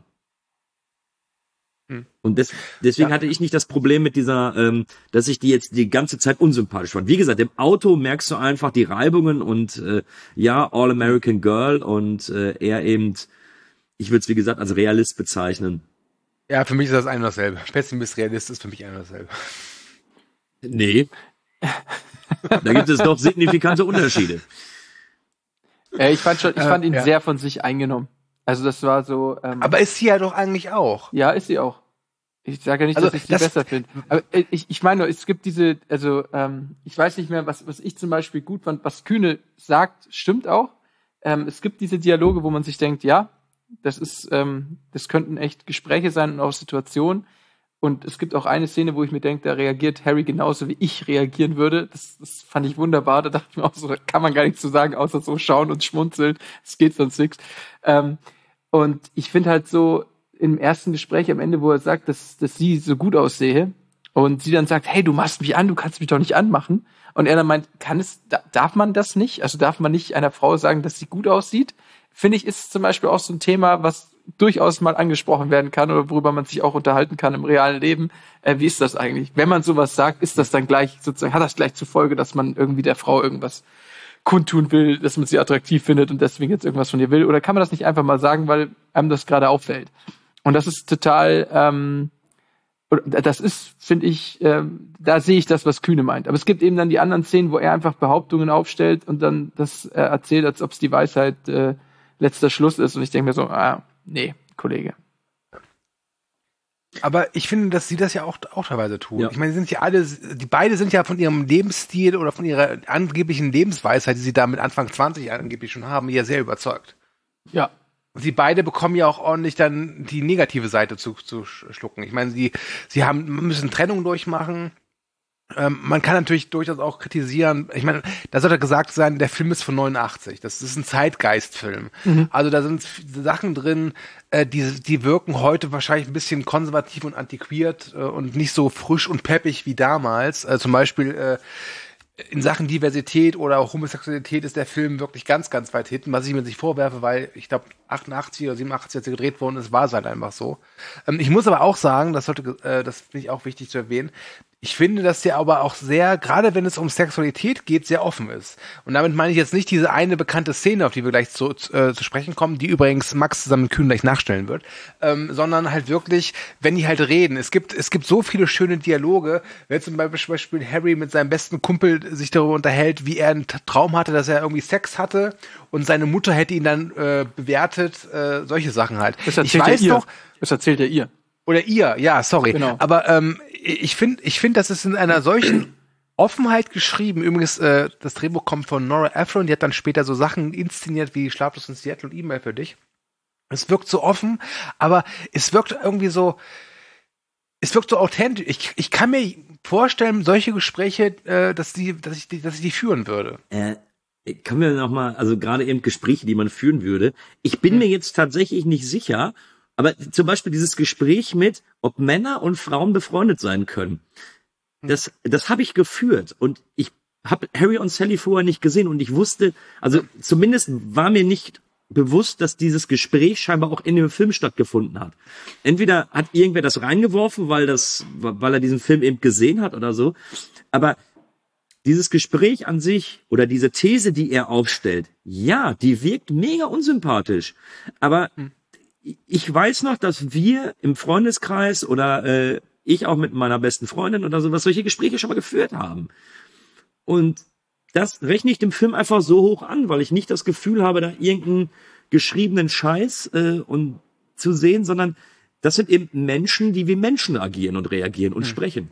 Und deswegen hatte ich nicht das Problem mit dieser, dass ich die jetzt die ganze Zeit unsympathisch fand. Wie gesagt, im Auto merkst du einfach die Reibungen und All American Girl und er eben, ich würde es wie gesagt als Realist bezeichnen. Ja, für mich ist das ein und dasselbe. Pessimist, Realist ist für mich ein und dasselbe. Nee. Da gibt es doch signifikante Unterschiede. Ich fand ihn sehr von sich eingenommen. Also das war so. Aber ist sie ja doch eigentlich auch. Ja, ist sie auch. Ich sage ja nicht, dass ich sie besser finde. Aber ich meine, es gibt diese, ich weiß nicht mehr, was ich zum Beispiel gut fand, was Kühne sagt, stimmt auch. Es gibt diese Dialoge, wo man sich denkt, ja, das könnten echt Gespräche sein und auch Situationen. Und es gibt auch eine Szene, wo ich mir denke, da reagiert Harry genauso, wie ich reagieren würde. Das fand ich wunderbar. Da dachte ich mir auch so, da kann man gar nichts zu sagen, außer so schauen und schmunzeln. Es geht sonst nichts. Und ich finde halt so, im ersten Gespräch am Ende, wo er sagt, dass sie so gut aussehe und sie dann sagt, hey, du machst mich an, du kannst mich doch nicht anmachen. Und er dann meint, darf man das nicht? Also darf man nicht einer Frau sagen, dass sie gut aussieht? Finde ich, ist zum Beispiel auch so ein Thema, was durchaus mal angesprochen werden kann oder worüber man sich auch unterhalten kann im realen Leben. Wie ist das eigentlich? Wenn man sowas sagt, ist das dann gleich sozusagen, hat das gleich zur Folge, dass man irgendwie der Frau irgendwas kundtun will, dass man sie attraktiv findet und deswegen jetzt irgendwas von ihr will? Oder kann man das nicht einfach mal sagen, weil einem das gerade auffällt? Und das ist total, das ist, finde ich, da sehe ich das, was Kühne meint. Aber es gibt eben dann die anderen Szenen, wo er einfach Behauptungen aufstellt und dann das erzählt, als ob es die Weisheit letzter Schluss ist. Und ich denke mir so, nee, Kollege. Aber ich finde, dass sie das ja auch teilweise tun. Ja. Ich meine, die beide sind ja von ihrem Lebensstil oder von ihrer angeblichen Lebensweisheit, die sie da mit Anfang 20 angeblich schon haben, ja sehr überzeugt. Ja. Und sie beide bekommen ja auch ordentlich dann die negative Seite zu schlucken. Ich meine, sie müssen Trennung durchmachen. Man kann natürlich durchaus auch kritisieren, ich meine, da sollte gesagt sein, der Film ist von 89, das ist ein Zeitgeistfilm. Also da sind Sachen drin, die wirken heute wahrscheinlich ein bisschen konservativ und antiquiert und nicht so frisch und peppig wie damals. Zum Beispiel in Sachen Diversität oder auch Homosexualität ist der Film wirklich ganz, ganz weit hinten, was ich mir nicht vorwerfe, weil ich glaube 88 oder 87, als er gedreht worden ist, war es halt einfach so. Ich muss aber auch sagen, das finde ich auch wichtig zu erwähnen, ich finde, dass der aber auch sehr, gerade wenn es um Sexualität geht, sehr offen ist. Und damit meine ich jetzt nicht diese eine bekannte Szene, auf die wir gleich zu sprechen kommen, die übrigens Max zusammen mit Kühn gleich nachstellen wird, sondern halt wirklich, wenn die halt reden. Es gibt so viele schöne Dialoge, wenn zum Beispiel Harry mit seinem besten Kumpel sich darüber unterhält, wie er einen Traum hatte, dass er irgendwie Sex hatte und seine Mutter hätte ihn dann bewertet, solche Sachen halt. Das erzählt er ihr. Oder ihr, ja, sorry. Genau. Aber ich finde, das ist in einer solchen Offenheit geschrieben. Übrigens, das Drehbuch kommt von Nora Ephron, die hat dann später so Sachen inszeniert wie Schlaflos in Seattle und E-Mail für dich. Es wirkt so offen, aber es wirkt irgendwie so, authentisch. Ich kann mir vorstellen, solche Gespräche, dass ich die führen würde. Können wir noch mal, also gerade eben Gespräche, die man führen würde. Ich bin mir jetzt tatsächlich nicht sicher, aber zum Beispiel dieses Gespräch mit, ob Männer und Frauen befreundet sein können. Das habe ich geführt und ich habe Harry und Sally vorher nicht gesehen und ich wusste, also zumindest war mir nicht bewusst, dass dieses Gespräch scheinbar auch in dem Film stattgefunden hat. Entweder hat irgendwer das reingeworfen, weil er diesen Film eben gesehen hat oder so, aber dieses Gespräch an sich oder diese These, die er aufstellt, ja, die wirkt mega unsympathisch, aber ich weiß noch, dass wir im Freundeskreis oder ich auch mit meiner besten Freundin oder sowas solche Gespräche schon mal geführt haben. Und das rechne ich dem Film einfach so hoch an, weil ich nicht das Gefühl habe, da irgendeinen geschriebenen Scheiß und zu sehen, sondern das sind eben Menschen, die wie Menschen agieren und reagieren und sprechen.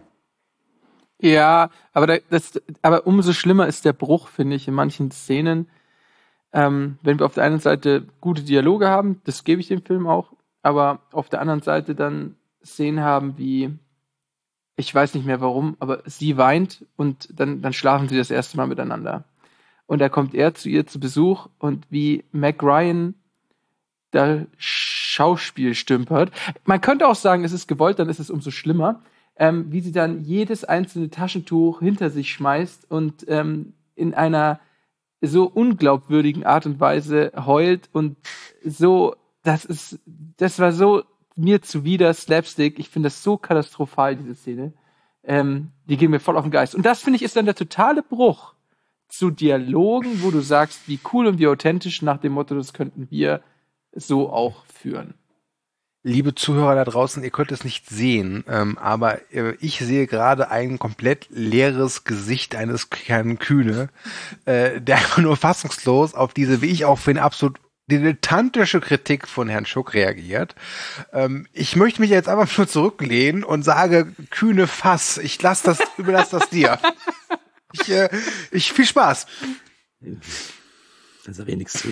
Ja, aber umso schlimmer ist der Bruch, finde ich, in manchen Szenen. Wenn wir auf der einen Seite gute Dialoge haben, das gebe ich dem Film auch, aber auf der anderen Seite dann Szenen haben wie, ich weiß nicht mehr warum, aber sie weint und dann schlafen sie das erste Mal miteinander. Und da kommt er zu ihr zu Besuch und wie Meg Ryan da Schauspiel stümpert. Man könnte auch sagen, es ist gewollt, dann ist es umso schlimmer, wie sie dann jedes einzelne Taschentuch hinter sich schmeißt und in einer so unglaubwürdigen Art und Weise heult und so, das war so mir zuwider Slapstick. Ich finde das so katastrophal, diese Szene. Die gehen mir voll auf den Geist. Und das, finde ich, ist dann der totale Bruch zu Dialogen, wo du sagst, wie cool und wie authentisch, nach dem Motto, das könnten wir so auch führen. Liebe Zuhörer da draußen, ihr könnt es nicht sehen, aber ich sehe gerade ein komplett leeres Gesicht eines kleinen Kühne, der einfach nur fassungslos auf diese, wie ich auch finde, absolut dilettantische Kritik von Herrn Schuck reagiert. Ich möchte mich jetzt einfach nur zurücklehnen und sage, Kühne, Fass, ich überlasse das dir. Viel Spaß. Da sag ich nichts zu.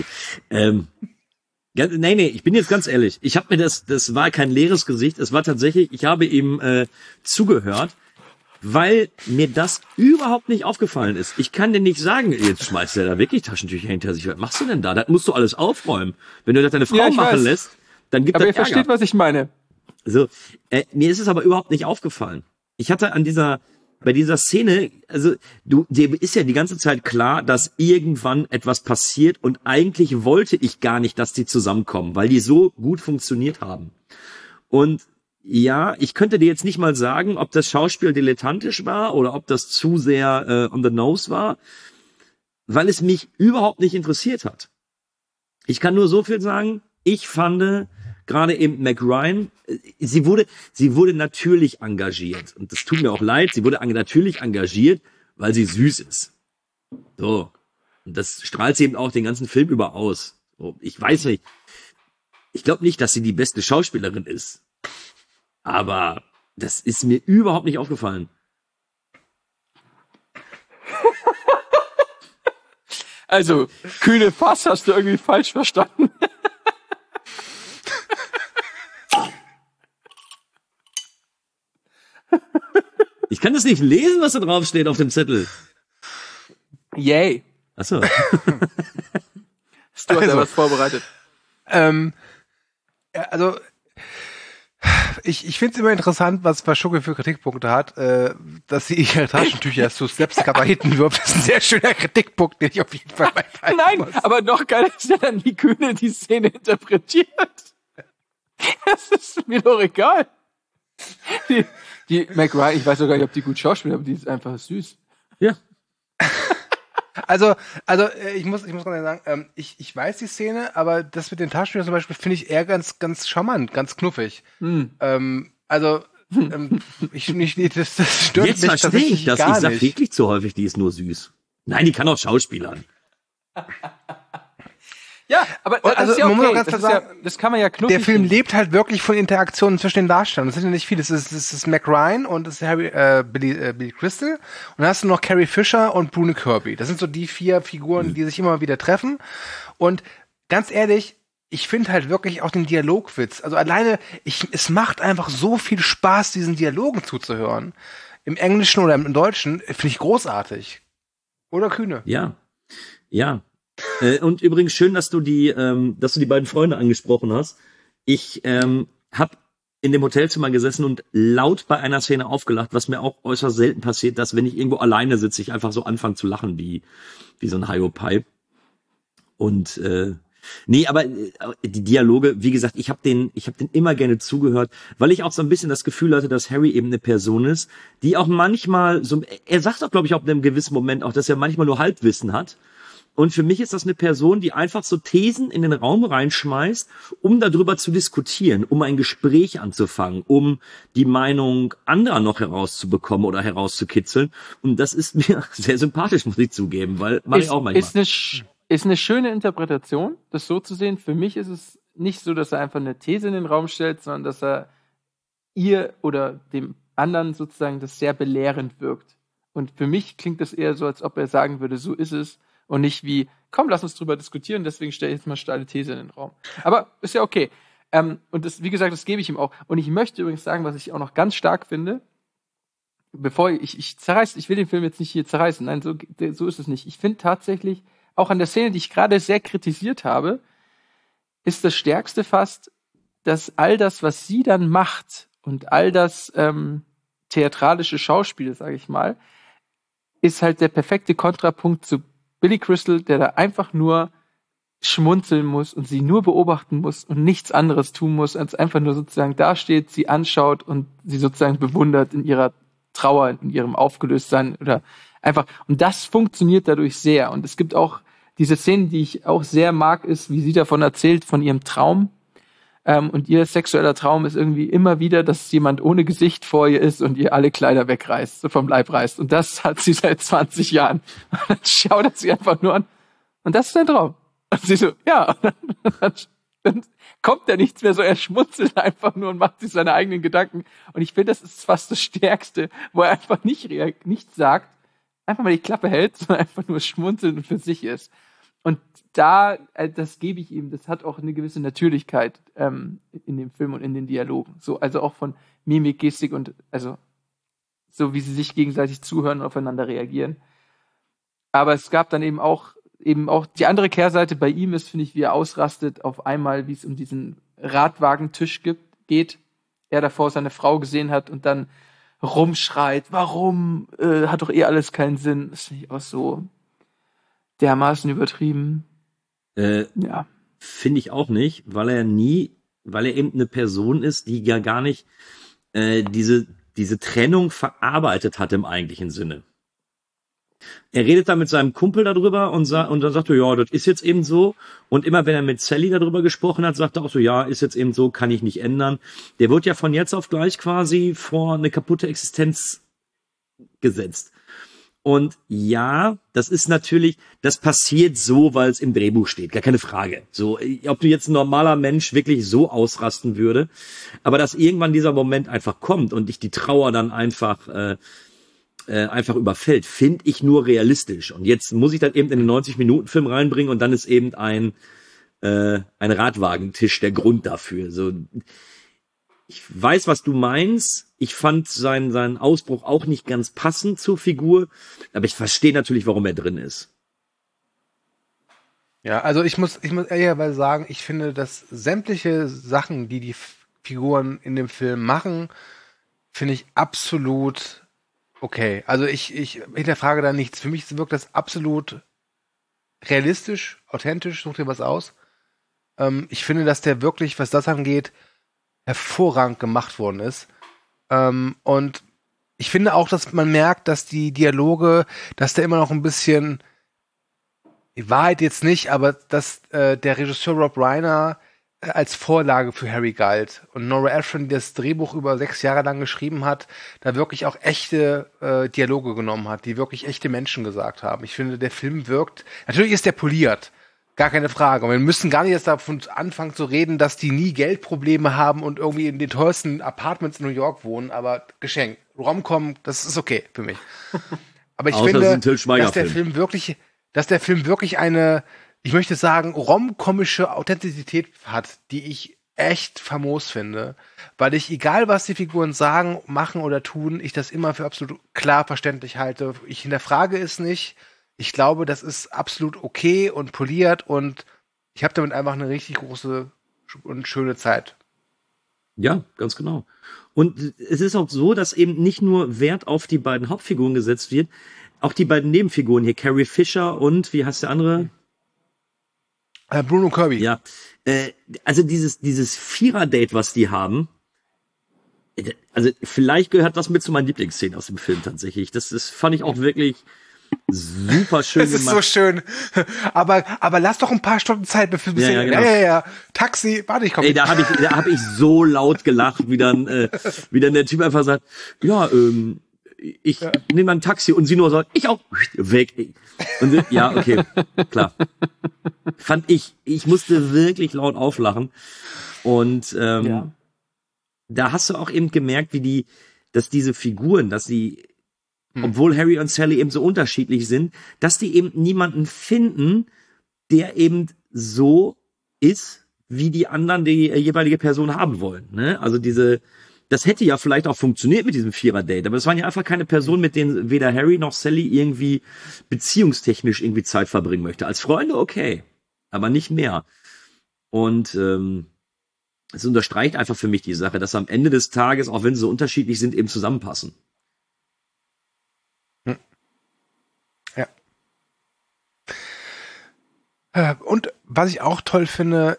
Nee, ich bin jetzt ganz ehrlich. Ich habe mir das war kein leeres Gesicht. Es war tatsächlich, ich habe ihm zugehört, weil mir das überhaupt nicht aufgefallen ist. Ich kann dir nicht sagen, jetzt schmeißt er da wirklich Taschentücher hinter sich. Was machst du denn da? Das musst du alles aufräumen. Wenn du das deine Frau machen lässt, dann gibt das Ärger. Aber ihr versteht, was ich meine. So, mir ist es aber überhaupt nicht aufgefallen. Ich hatte bei dieser Szene, also dir ist ja die ganze Zeit klar, dass irgendwann etwas passiert und eigentlich wollte ich gar nicht, dass die zusammenkommen, weil die so gut funktioniert haben. Und ja, ich könnte dir jetzt nicht mal sagen, ob das Schauspiel dilettantisch war oder ob das zu sehr on the nose war, weil es mich überhaupt nicht interessiert hat. Ich kann nur so viel sagen, ich fand gerade eben Meg Ryan, sie wurde natürlich engagiert. Und das tut mir auch leid, sie wurde natürlich engagiert, weil sie süß ist. So. Und das strahlt sie eben auch den ganzen Film über aus. So, ich weiß nicht. Ich glaube nicht, dass sie die beste Schauspielerin ist. Aber das ist mir überhaupt nicht aufgefallen. Also, kühne Fass hast du irgendwie falsch verstanden. Ich kann das nicht lesen, was da drauf steht auf dem Zettel. Yay. Achso. Du hast ja was vorbereitet. Also, ich finde es immer interessant, was Verschucke für Kritikpunkte hat, dass sie ihre Taschentücher zu Slapstick-Kabaretten wirft. Das ist ein sehr schöner Kritikpunkt, den ich auf jeden Fall beibehalten muss. Aber noch geiler ist ja dann, wie Kühne die Szene interpretiert. Das ist mir doch egal. Die Meg Ryan, ich weiß sogar nicht, ob die gut schauspielt, aber die ist einfach süß. Ja. Also ich muss ganz ehrlich sagen, ich weiß die Szene, aber das mit den Taschentüchern zum Beispiel finde ich eher ganz, ganz charmant, ganz knuffig. Das stört Jetzt mich verstehe tatsächlich ich das. gar Ich sag nicht. wirklich zu häufig, die ist nur süß. Nein, die kann auch Schauspielern. Ja, aber das Also, ist ja man muss okay. auch ganz klar sagen, Das kann man ja knuffig Der Film finden. lebt halt wirklich von Interaktionen zwischen den Darstellern. Das sind ja nicht viele. Das ist Meg Ryan und das ist Billy Crystal. Und dann hast du noch Carrie Fisher und Brune Kirby. Das sind so die 4 Figuren, die sich immer wieder treffen. Und ganz ehrlich, ich finde halt wirklich auch den Dialogwitz. Also alleine, es macht einfach so viel Spaß, diesen Dialogen zuzuhören. Im Englischen oder im Deutschen finde ich großartig. Oder Kühne? Ja. Und übrigens schön, dass du die beiden Freunde angesprochen hast. Ich habe in dem Hotelzimmer gesessen und laut bei einer Szene aufgelacht, was mir auch äußerst selten passiert, dass wenn ich irgendwo alleine sitze, ich einfach so anfange zu lachen wie so ein Hyopai. Und nee, aber die Dialoge, wie gesagt, ich habe den immer gerne zugehört, weil ich auch so ein bisschen das Gefühl hatte, dass Harry eben eine Person ist, die auch manchmal so, er sagt auch, glaube ich, auch in einem gewissen Moment auch, dass er manchmal nur Halbwissen hat. Und für mich ist das eine Person, die einfach so Thesen in den Raum reinschmeißt, um darüber zu diskutieren, um ein Gespräch anzufangen, um die Meinung anderer noch herauszubekommen oder herauszukitzeln. Und das ist mir sehr sympathisch, muss ich zugeben, weil mache ich auch manchmal. Ist eine schöne Interpretation, das so zu sehen. Für mich ist es nicht so, dass er einfach eine These in den Raum stellt, sondern dass er ihr oder dem anderen sozusagen das sehr belehrend wirkt. Und für mich klingt das eher so, als ob er sagen würde, so ist es. Und nicht wie, komm, lass uns drüber diskutieren, deswegen stelle ich jetzt mal steile These in den Raum. Aber ist ja okay. Und das, wie gesagt, das gebe ich ihm auch. Und ich möchte übrigens sagen, was ich auch noch ganz stark finde, bevor ich will den Film jetzt nicht hier zerreißen. Nein, so ist es nicht. Ich finde tatsächlich, auch an der Szene, die ich gerade sehr kritisiert habe, ist das Stärkste fast, dass all das, was sie dann macht und all das theatralische Schauspiel, sage ich mal, ist halt der perfekte Kontrapunkt zu Billy Crystal, der da einfach nur schmunzeln muss und sie nur beobachten muss und nichts anderes tun muss, als einfach nur sozusagen dasteht, sie anschaut und sie sozusagen bewundert in ihrer Trauer, in ihrem Aufgelöstsein oder einfach. Und das funktioniert dadurch sehr. Und es gibt auch diese Szene, die ich auch sehr mag, ist, wie sie davon erzählt, von ihrem Traum. Und ihr sexueller Traum ist irgendwie immer wieder, dass jemand ohne Gesicht vor ihr ist und ihr alle Kleider wegreißt, so vom Leib reißt. Und das hat sie seit 20 Jahren. Und dann schaut er sie einfach nur an. Und das ist sein Traum. Und sie so, ja. Und dann kommt da nichts mehr so, er schmunzelt einfach nur und macht sich seine eigenen Gedanken. Und ich finde, das ist fast das Stärkste, wo er einfach nichts sagt, einfach mal die Klappe hält, sondern einfach nur schmunzelt und für sich ist. Und da, das gebe ich ihm, das hat auch eine gewisse Natürlichkeit in dem Film und in den Dialogen. So, also auch von Mimik, Gestik und also so, wie sie sich gegenseitig zuhören und aufeinander reagieren. Aber es gab dann eben auch die andere Kehrseite bei ihm ist, finde ich, wie er ausrastet auf einmal, wie es um diesen Radwagentisch geht. Er davor seine Frau gesehen hat und dann rumschreit, warum? Hat doch alles keinen Sinn. Das finde ich auch so dermaßen übertrieben. Ja. Finde ich auch nicht, weil er eben eine Person ist, die ja gar nicht diese Trennung verarbeitet hat im eigentlichen Sinne. Er redet da mit seinem Kumpel darüber und dann sagt er, ja, das ist jetzt eben so. Und immer wenn er mit Sally darüber gesprochen hat, sagt er auch so, ja, ist jetzt eben so, kann ich nicht ändern. Der wird ja von jetzt auf gleich quasi vor eine kaputte Existenz gesetzt. Und ja, das passiert so, weil es im Drehbuch steht, gar keine Frage. So, ob du jetzt ein normaler Mensch wirklich so ausrasten würde, aber dass irgendwann dieser Moment einfach kommt und dich die Trauer dann einfach überfällt, finde ich nur realistisch. Und jetzt muss ich das eben in den 90-Minuten-Film reinbringen und dann ist eben ein Radwagentisch der Grund dafür. So, ich weiß, was du meinst. Ich fand seinen Ausbruch auch nicht ganz passend zur Figur, aber ich verstehe natürlich, warum er drin ist. Ja, also ich muss ehrlicherweise sagen, ich finde, dass sämtliche Sachen, die Figuren in dem Film machen, finde ich absolut okay. Also ich hinterfrage da nichts. Für mich wirkt das absolut realistisch, authentisch, such dir was aus. Ich finde, dass der wirklich, was das angeht, hervorragend gemacht worden ist. Und ich finde auch, dass man merkt, dass die Dialoge, dass der immer noch ein bisschen, die Wahrheit jetzt nicht, aber dass der Regisseur Rob Reiner als Vorlage für Harry galt und Nora Ephron, die das Drehbuch über 6 Jahre lang geschrieben hat, da wirklich auch echte Dialoge genommen hat, die wirklich echte Menschen gesagt haben. Ich finde, der Film wirkt, natürlich ist der poliert, gar keine Frage. Und wir müssen gar nicht jetzt davon anfangen zu reden, dass die nie Geldprobleme haben und irgendwie in den teuersten Apartments in New York wohnen, aber Geschenk. Rom-Com, das ist okay für mich. Aber ich finde, dass der Film wirklich eine, ich möchte sagen, rom-komische Authentizität hat, die ich echt famos finde, weil ich, egal was die Figuren sagen, machen oder tun, ich das immer für absolut klar verständlich halte. Ich hinterfrage es nicht. Ich glaube, das ist absolut okay und poliert und ich habe damit einfach eine richtig große und schöne Zeit. Ja, ganz genau. Und es ist auch so, dass eben nicht nur Wert auf die beiden Hauptfiguren gesetzt wird, auch die beiden Nebenfiguren hier, Carrie Fisher und, wie heißt der andere? Bruno Kirby. Ja, also dieses Vierer-Date, was die haben, also vielleicht gehört das mit zu meinen Lieblingsszenen aus dem Film tatsächlich. Das fand ich auch wirklich super schön gemacht. Das ist so schön. Aber lass doch ein paar Stunden Zeit, bevor wir genau. Ja. Taxi, warte, ich komme. Ey, da hab ich so laut gelacht, wie dann der Typ einfach sagt, ja, ich nehme mal ein Taxi und sie nur sagt, ich auch, weg. Und ja, okay, klar. Fand ich musste wirklich laut auflachen. Und da hast du auch eben gemerkt, dass diese Figuren, dass sie, obwohl Harry und Sally eben so unterschiedlich sind, dass die eben niemanden finden, der eben so ist, wie die anderen die jeweilige Person haben wollen. Ne? Also das hätte ja vielleicht auch funktioniert mit diesem Vierer-Date, aber es waren ja einfach keine Personen, mit denen weder Harry noch Sally irgendwie beziehungstechnisch irgendwie Zeit verbringen möchte. Als Freunde okay, aber nicht mehr. Und es unterstreicht einfach für mich die Sache, dass am Ende des Tages, auch wenn sie so unterschiedlich sind, eben zusammenpassen. Ja. Und was ich auch toll finde,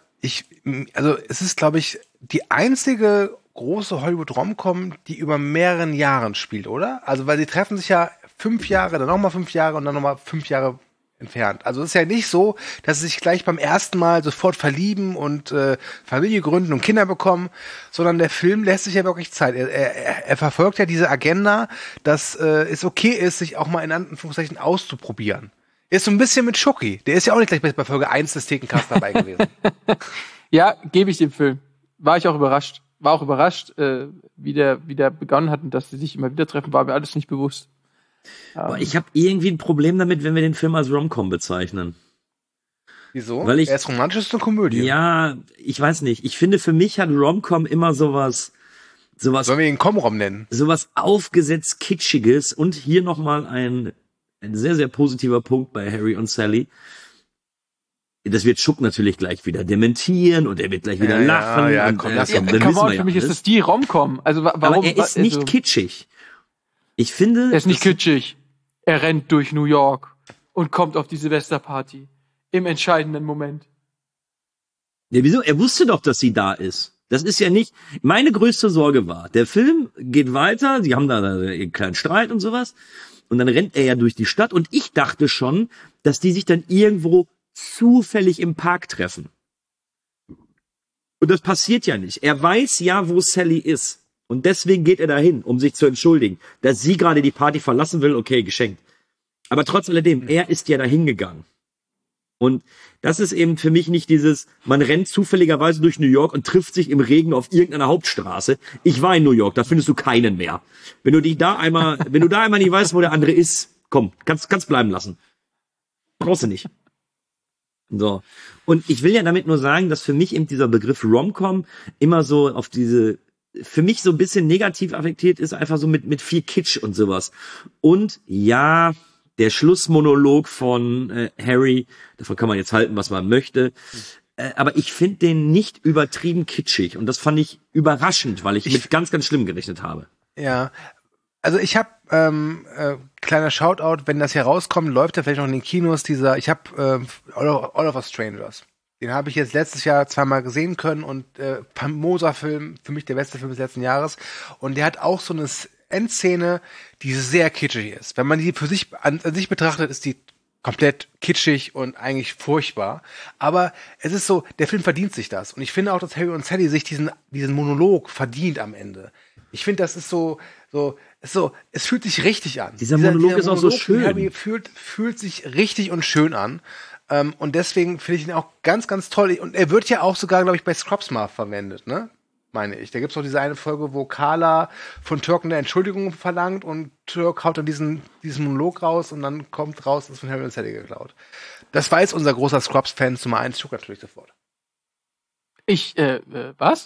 es ist, glaube ich, die einzige große Hollywood-Rom-Com, die über mehreren Jahren spielt, oder? Also, weil sie treffen sich ja 5 Jahre, dann nochmal 5 Jahre und dann nochmal 5 Jahre entfernt. Also es ist ja nicht so, dass sie sich gleich beim ersten Mal sofort verlieben und Familie gründen und Kinder bekommen, sondern der Film lässt sich ja wirklich Zeit. Er verfolgt ja diese Agenda, dass es okay ist, sich auch mal in Anführungszeichen auszuprobieren. Ist so ein bisschen mit Schucki. Der ist ja auch nicht gleich bei Folge 1 des Thekencasts dabei gewesen. Ja, gebe ich dem Film. War ich auch überrascht. War auch überrascht, wie der begonnen hat und dass sie sich immer wieder treffen, war mir alles nicht bewusst. Aber ich habe irgendwie ein Problem damit, wenn wir den Film als Rom-Com bezeichnen. Wieso? Weil er ist romantisch, ist eine Komödie. Ja, ich weiß nicht. Ich finde, für mich hat Rom-Com immer sowas. Sollen wir ihn Com-Rom nennen? Sowas aufgesetzt Kitschiges und hier nochmal ein sehr, sehr positiver Punkt bei Harry und Sally. Das wird Schuck natürlich gleich wieder dementieren und er wird gleich wieder lachen. Ja, und, komm, für mich ist das die Rom-Com. Also warum? Aber er ist nicht kitschig. Ich finde... Er ist nicht kitschig. Er rennt durch New York und kommt auf die Silvesterparty. Im entscheidenden Moment. Ja, wieso? Er wusste doch, dass sie da ist. Das ist ja nicht... Meine größte Sorge war, der Film geht weiter, sie haben da einen kleinen Streit und sowas, und dann rennt er ja durch die Stadt und ich dachte schon, dass die sich dann irgendwo zufällig im Park treffen. Und das passiert ja nicht. Er weiß ja, wo Sally ist. Und deswegen geht er dahin, um sich zu entschuldigen. Dass sie gerade die Party verlassen will, okay, geschenkt. Aber trotz alledem, er ist ja dahin gegangen. Und das ist eben für mich nicht dieses, man rennt zufälligerweise durch New York und trifft sich im Regen auf irgendeiner Hauptstraße. Ich war in New York, da findest du keinen mehr. Wenn du da einmal nicht weißt, wo der andere ist, komm, kannst bleiben lassen. Brauchst du nicht. So. Und ich will ja damit nur sagen, dass für mich eben dieser Begriff Rom-Com immer so auf diese, für mich so ein bisschen negativ affektiert ist, einfach so mit viel Kitsch und sowas. Und ja, der Schlussmonolog von Harry, davon kann man jetzt halten, was man möchte, aber ich finde den nicht übertrieben kitschig und das fand ich überraschend, weil ich mit ganz, ganz schlimm gerechnet habe. Ja, also ich habe kleiner Shoutout, wenn das hier rauskommt, läuft er vielleicht noch in den Kinos ich habe All of Us Strangers. Den habe ich jetzt letztes Jahr 2-mal gesehen können und famoser Film, für mich der beste Film des letzten Jahres. Und der hat auch so eine Endszene, die sehr kitschig ist. Wenn man die für sich an sich betrachtet, ist die komplett kitschig und eigentlich furchtbar. Aber es ist so, der Film verdient sich das. Und ich finde auch, dass Harry und Sally sich diesen Monolog verdient am Ende. Ich finde, das ist so, es fühlt sich richtig an. Dieser Monolog ist auch so schön. Harry fühlt sich richtig und schön an. Und deswegen finde ich ihn auch ganz, ganz toll. Und er wird ja auch sogar, glaube ich, bei Scrubs mal verwendet, ne? Meine ich. Da gibt's auch diese eine Folge, wo Carla von Turk eine Entschuldigung verlangt und Turk haut dann diesen Monolog raus und dann kommt raus, das ist von Harry und Sally geklaut. Das weiß unser großer Scrubs-Fan Nummer 1 Turk natürlich sofort. Was?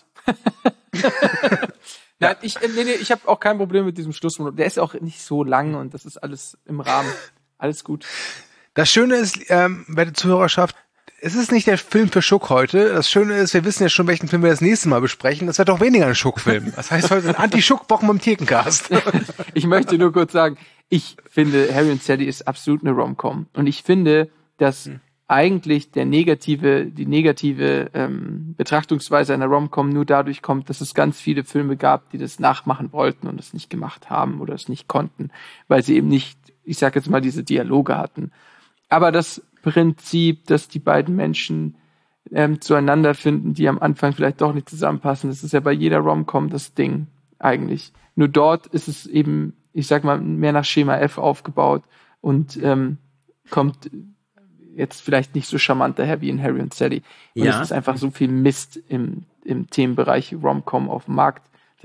Nein, ich habe auch kein Problem mit diesem Schlussmonolog. Der ist auch nicht so lang und das ist alles im Rahmen. Alles gut. Das Schöne ist, werte Zuhörerschaft, es ist nicht der Film für Schuck heute. Das Schöne ist, wir wissen ja schon, welchen Film wir das nächste Mal besprechen. Das wird doch weniger ein Schuck-Film. Das heißt heute ein Anti-Schuck-Wochen beim Thekencast. Ich möchte nur kurz sagen, ich finde, Harry und Sally ist absolut eine Rom-Com. Und ich finde, dass eigentlich die negative Betrachtungsweise einer Rom-Com nur dadurch kommt, dass es ganz viele Filme gab, die das nachmachen wollten und es nicht gemacht haben oder es nicht konnten, weil sie eben nicht, ich sag jetzt mal, diese Dialoge hatten. Aber das Prinzip, dass die beiden Menschen zueinander finden, die am Anfang vielleicht doch nicht zusammenpassen, das ist ja bei jeder Rom-Com das Ding eigentlich. Nur dort ist es eben, ich sag mal, mehr nach Schema F aufgebaut und kommt jetzt vielleicht nicht so charmant daher wie in Harry und Sally. Und es ist einfach so viel Mist im Themenbereich Rom-Com auf dem Markt,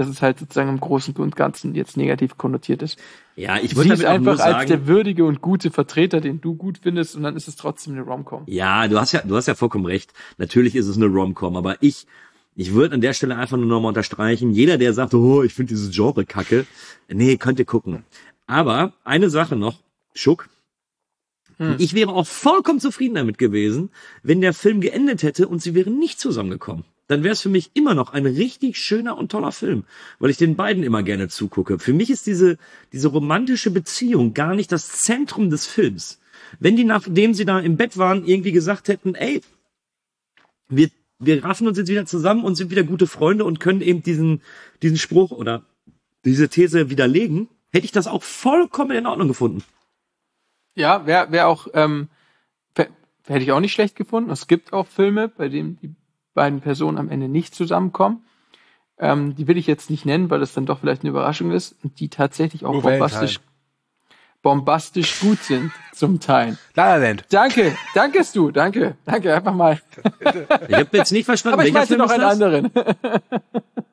dass es halt sozusagen im Großen und Ganzen jetzt negativ konnotiert ist. Ja, ich Sie würde ist damit auch nur einfach als sagen, der würdige und gute Vertreter, den du gut findest, und dann ist es trotzdem eine Rom-Com. ja, du hast ja vollkommen recht. Natürlich ist es eine Rom-Com, aber ich würde an der Stelle einfach nur nochmal unterstreichen, jeder, der sagt, oh, ich finde dieses Genre kacke, nee, könnt ihr gucken. Aber eine Sache noch, Schuck, ich wäre auch vollkommen zufrieden damit gewesen, wenn der Film geendet hätte und sie wären nicht zusammengekommen. Dann wäre es für mich immer noch ein richtig schöner und toller Film, weil ich den beiden immer gerne zugucke. Für mich ist diese romantische Beziehung gar nicht das Zentrum des Films. Wenn die, nachdem sie da im Bett waren, irgendwie gesagt hätten, ey, wir raffen uns jetzt wieder zusammen und sind wieder gute Freunde und können eben diesen Spruch oder diese These widerlegen, hätte ich das auch vollkommen in Ordnung gefunden. Ja, wäre auch, hätte ich auch nicht schlecht gefunden. Es gibt auch Filme, bei denen die beiden Personen am Ende nicht zusammenkommen. Die will ich jetzt nicht nennen, weil das dann doch vielleicht eine Überraschung ist und die tatsächlich auch bombastisch gut sind, zum Teil. La La Land. Danke, einfach mal. Ich habe jetzt nicht verstanden, Aber ich welcher meinte Film noch ist einen das? anderen.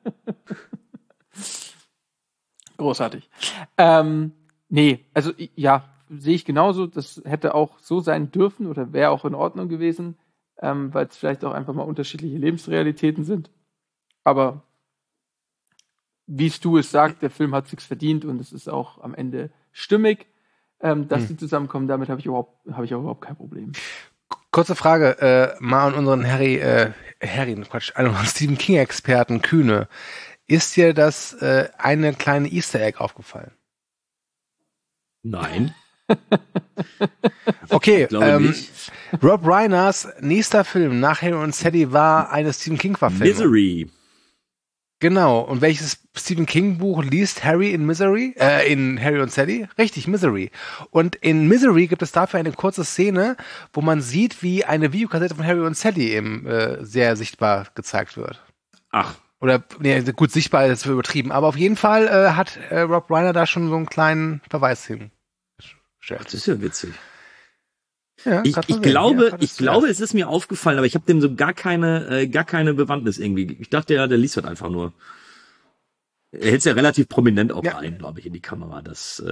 Großartig. Nee, also ja, sehe ich genauso. Das hätte auch so sein dürfen oder wäre auch in Ordnung gewesen, weil es vielleicht auch einfach mal unterschiedliche Lebensrealitäten sind. Aber wie es sagt, der Film hat sich's verdient und es ist auch am Ende stimmig, dass die zusammenkommen. Damit habe ich auch überhaupt kein Problem. Kurze Frage, mal an unseren an unseren Stephen King-Experten Kühne. Ist dir das eine kleine Easter Egg aufgefallen? Nein. Okay, Ich glaube nicht. Rob Reiners nächster Film nach Harry und Sally war eine Stephen King-Verfilmung. Misery. Genau. Und welches Stephen King-Buch liest Harry in Misery? In Harry und Sally? Richtig, Misery. Und in Misery gibt es dafür eine kurze Szene, wo man sieht, wie eine Videokassette von Harry und Sally eben sehr sichtbar gezeigt wird. Ach, Oder, nee, gut, sichtbar ist übertrieben. Aber auf jeden Fall hat Rob Reiner da schon so einen kleinen Verweis hingestellt. das ist ja witzig. Ja, Ich kannst du sehen. glaube, Ja, ich glaube, es ist mir aufgefallen, aber ich habe dem so gar keine Bewandtnis irgendwie. Ich dachte, der liest das einfach nur. Er hält es ja relativ prominent auch ein, glaube ich, in die Kamera.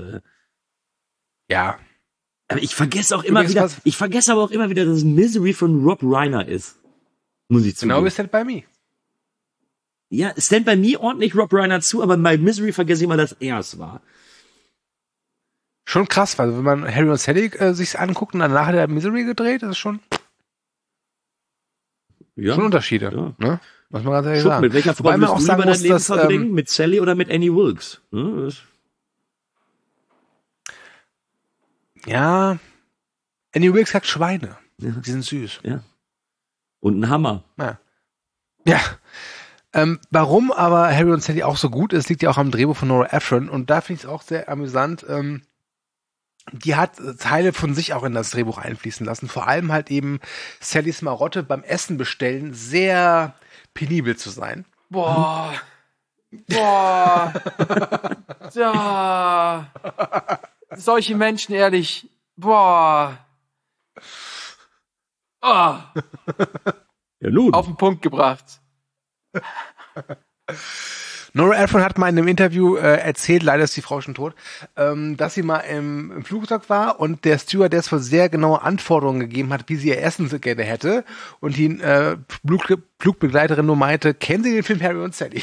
Ja. Aber ich vergesse auch immer wieder, dass es Misery von Rob Reiner ist. Muss ich zugeben. Genau wie Stand By Me. Ja, Stand By Me ordentlich Rob Reiner zu, aber bei Misery vergesse ich immer, dass er es war. Schon krass, weil wenn man Harry und Sally sich anguckt und danach hat er Misery gedreht, das ist schon Unterschiede. Ja. Ne? Muss man ganz ehrlich Schuck, sagen. mit welcher Frau Wobei man würdest auch du sagen lieber muss, dein Leben dass verbringen? Mit Sally oder mit Annie Wilkes? ja, Annie Wilkes sagt Schweine. Ja. Die sind süß. Ja. Und ein Hammer. Ja. Warum aber Harry und Sally auch so gut ist, liegt ja auch am Drehbuch von Nora Ephron und da finde ich es auch sehr amüsant. Die hat Teile von sich auch in das Drehbuch einfließen lassen. Vor allem halt eben Sallys Marotte beim Essen bestellen sehr penibel zu sein. Boah. Ja. Solche Menschen, ehrlich. Boah. Oh. Ja, nun. Auf den Punkt gebracht. Nora Ephron hat mal in einem Interview erzählt, leider ist die Frau schon tot, dass sie mal im Flugzeug war und der Stewardess wohl sehr genaue Anforderungen gegeben hat, wie sie ihr Essen so gerne hätte. Und die Flugbegleiterin nur meinte, kennen Sie den Film Harry und Sally?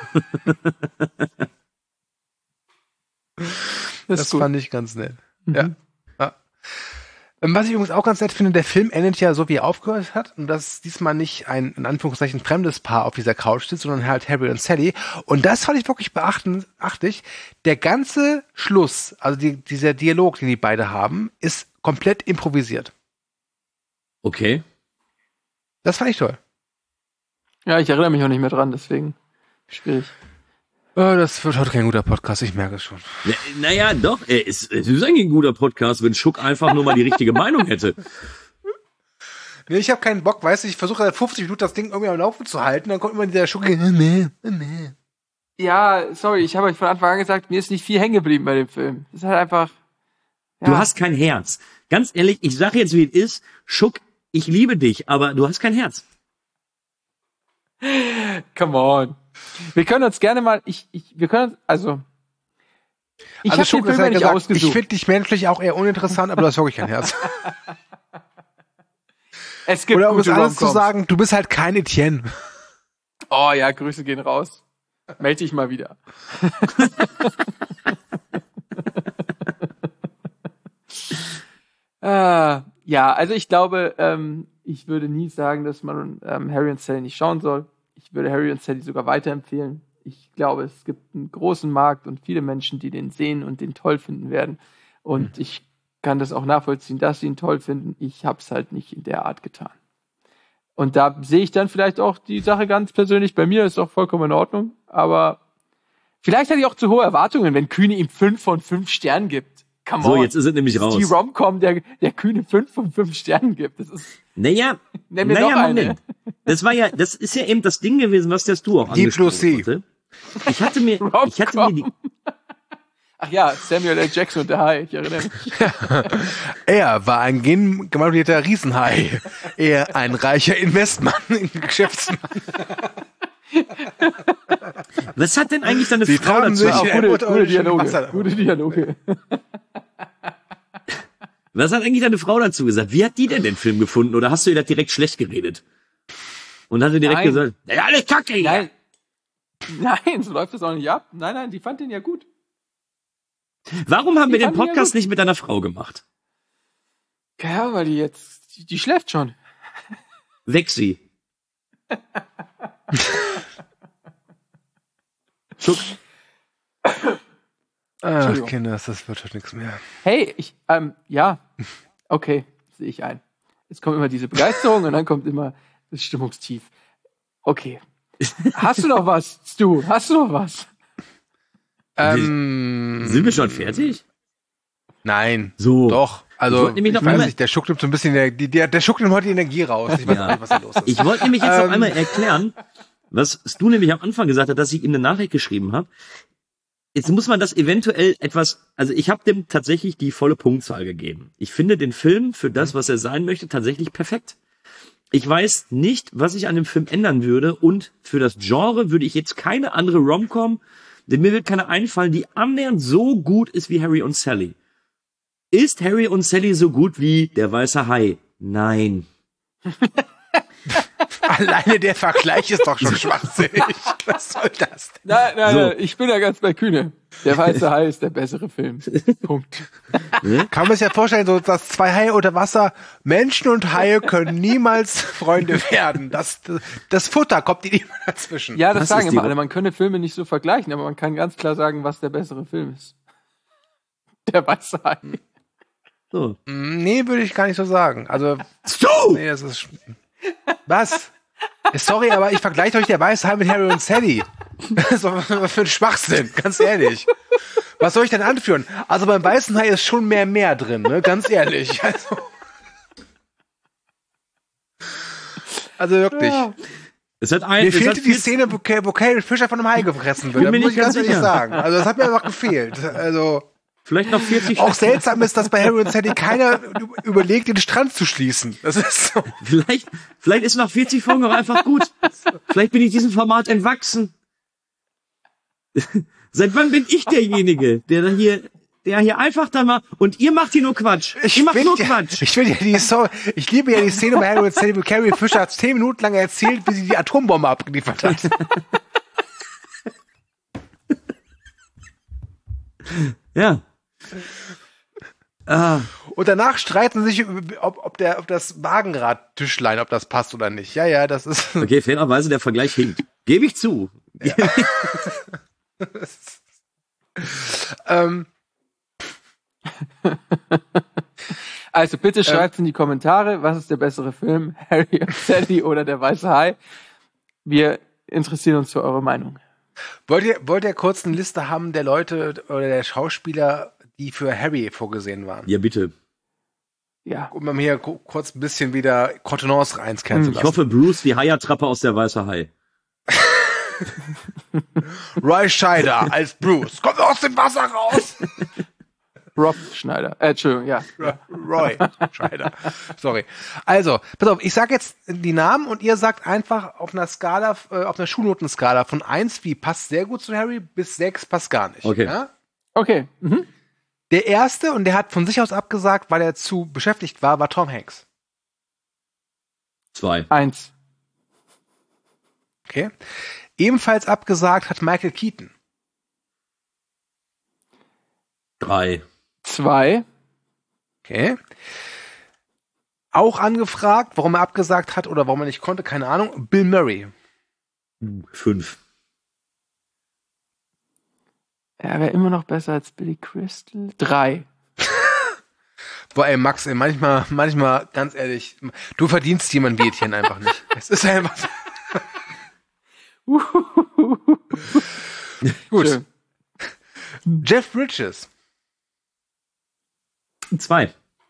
Das fand ich ganz nett. Ja. Was ich übrigens auch ganz nett finde, der Film endet ja so, wie er aufgehört hat. Und dass diesmal nicht ein, in Anführungszeichen, fremdes Paar auf dieser Couch sitzt, sondern halt Harry und Sally. Und das fand ich wirklich beachtlich. Der ganze Schluss, also dieser Dialog, den die beide haben, ist komplett improvisiert. Okay. Das fand ich toll. Ja, ich erinnere mich auch nicht mehr dran, deswegen schwierig. Das wird heute kein guter Podcast, ich merke es schon. Naja, doch, es ist eigentlich ein guter Podcast, wenn Schuck einfach nur mal die richtige Meinung hätte. Nee, ich habe keinen Bock, weißt du, ich versuche seit 50 Minuten das Ding irgendwie am Laufen zu halten, dann kommt immer dieser Schuck, nee. Ja, sorry, ich habe euch von Anfang an gesagt, mir ist nicht viel hängen geblieben bei dem Film. Das ist halt einfach... Ja. Du hast kein Herz. Ganz ehrlich, ich sage jetzt, wie es ist, Schuck, ich liebe dich, aber du hast kein Herz. Come on. Wir können uns gerne mal, ich habe den Schuk Film hat ja nicht gesagt, ausgesucht. ich finde dich menschlich auch eher uninteressant, aber du hast wirklich kein Herz. Es gibt Oder um es gute alles zu Romcoms. sagen, du bist halt kein Etienne. Oh ja, Grüße gehen raus. Meld dich mal wieder. Ja, also ich glaube, ich würde nie sagen, dass man Harry und Sally nicht schauen soll. Ich würde Harry und Sally sogar weiterempfehlen. Ich glaube, es gibt einen großen Markt und viele Menschen, die den sehen und den toll finden werden. Und ich kann das auch nachvollziehen, dass sie ihn toll finden. Ich habe es halt nicht in der Art getan. Und da sehe ich dann vielleicht auch die Sache ganz persönlich. Bei mir ist auch vollkommen in Ordnung. Aber vielleicht hatte ich auch zu hohe Erwartungen, wenn Kühne ihm 5 von 5 Sternen gibt. Come So, on. jetzt ist es nämlich Das ist raus. die Rom-Com, der Kühne 5 von 5 Sternen gibt. Das ist, Naja, nenn mir noch eine. Moment. Das ist ja eben das Ding gewesen, was du auch Deep Blue Sea. hatte. Ich hatte mir die, Ach ja, Samuel L. Jackson und der Hai, ich erinnere mich. Er war ein genmanipulierter Riesenhai. Er ein reicher Investmann, Geschäftsmann. was hat denn eigentlich deine Sie Frau trafen dazu? sich Auch in ein gute unterirdisches Dialoge. Wasser. Gute Dialoge. Was hat eigentlich deine Frau dazu gesagt? Wie hat die denn den Film gefunden? Oder hast du ihr das direkt schlecht geredet? Und hat sie direkt Nein. gesagt, ja, alles Kacke hier. Nein, so läuft das auch nicht ab. Nein, die fand den ja gut. Warum haben wir Die den fand ich ja Podcast gut. nicht mit deiner Frau gemacht? Ja, weil die schläft schon. Weg sie. Guck, Entschuldigung. Kinder, das wird schon nichts mehr. Hey, ja, okay, sehe ich ein. Jetzt kommt immer diese Begeisterung und dann kommt immer das Stimmungstief. Okay. Hast du noch was, Stu? Hast du noch was? sind wir schon fertig? Nein. So. Doch. Ich Also, wollte nämlich ich noch weiß einmal- nicht, der Schuck nimmt so ein bisschen, der Schuck nimmt heute die Energie raus. Ich weiß nicht, was da los ist. Ich wollte nämlich jetzt noch einmal erklären, was du nämlich am Anfang gesagt hast, dass ich ihm eine Nachricht geschrieben habe. Jetzt muss man das eventuell also ich habe dem tatsächlich die volle Punktzahl gegeben. Ich finde den Film für das, was er sein möchte, tatsächlich perfekt. Ich weiß nicht, was ich an dem Film ändern würde, und für das Genre würde ich jetzt keine andere Rom-Com, denn mir wird keine einfallen, die annähernd so gut ist wie Harry und Sally. Ist Harry und Sally so gut wie Der weiße Hai? Nein. Alleine der Vergleich ist doch schon schwachsinnig. Was soll das denn? Nein, ich bin ja ganz bei Kühne. Der weiße Hai ist der bessere Film. Punkt. Kann man sich ja vorstellen, so, dass zwei Haie unter Wasser, Menschen und Haie können niemals Freunde werden. Das Futter kommt ihnen immer dazwischen. Ja, das Was sagen ist die immer Ro- alle. Man könne Filme nicht so vergleichen, aber man kann ganz klar sagen, was der bessere Film ist. Der weiße Hai. So. Nee, würde ich gar nicht so sagen. Also, nee, das ist... Was? Sorry, aber ich vergleiche euch der weiße Hai mit Harry und Sally. So, was für ein Schwachsinn, ganz ehrlich. Was soll ich denn anführen? Also beim weißen Hai ist schon mehr drin, ne? Ganz ehrlich. Also wirklich. Es hat Mir fehlte die Szene, wo Carrie Fisher von einem Hai gefressen wird. Bin mir Das muss nicht ich ganz ganz ehrlich sicher. sagen. Also das hat mir einfach gefehlt. Also vielleicht noch 40 auch seltsam ist, dass bei Harry und Sally keiner überlegt, den Strand zu schließen. Das ist so. Vielleicht ist nach 40 Folgen auch einfach gut. Vielleicht bin ich diesem Format entwachsen. Seit wann bin ich derjenige, der hier einfach da mal, und ihr macht hier nur Quatsch. Ihr macht nur Quatsch. Ich liebe ja die Szene bei Harry und Sally, wo Carrie Fisher hat 10 Minuten lang erzählt, wie sie die Atombombe abgeliefert hat. Ja. Und danach streiten sie sich, ob das Wagenradtischlein, ob das passt oder nicht. Ja, das ist. Okay, fairerweise der Vergleich hinkt. Gebe ich zu. Ja. Also bitte schreibt in die Kommentare, was ist der bessere Film, Harry und Sally oder Der weiße Hai. Wir interessieren uns für eure Meinung. Wollt ihr kurz eine Liste haben der Leute oder der Schauspieler, die für Harry vorgesehen waren? Ja, bitte. Ja. Um mal hier kurz ein bisschen wieder Contenance reinkehren zu Ich lassen. hoffe, Bruce, die Haiattrappe aus Der weiße Hai. Roy Scheider als Bruce. Kommt aus dem Wasser raus! Rob Schneider. Entschuldigung, ja. Roy Scheider. Sorry. Also, pass auf, ich sag jetzt die Namen und ihr sagt einfach auf einer Skala, auf einer Schulnotenskala von 1, wie passt sehr gut zu Harry, bis 6 passt gar nicht. Okay. Ja? Okay. Mhm. Der erste, und der hat von sich aus abgesagt, weil er zu beschäftigt war Tom Hanks. 2. 1. Okay. Ebenfalls abgesagt hat Michael Keaton. 3. 2. Okay. Auch angefragt, warum er abgesagt hat oder warum er nicht konnte, keine Ahnung, Bill Murray. 5. Er wäre immer noch besser als Billy Crystal. 3. Boah, ey, Max, ey, manchmal, ganz ehrlich, du verdienst jemanden wie Etienne einfach nicht. Es ist einfach gut. Schön. Jeff Bridges. 2.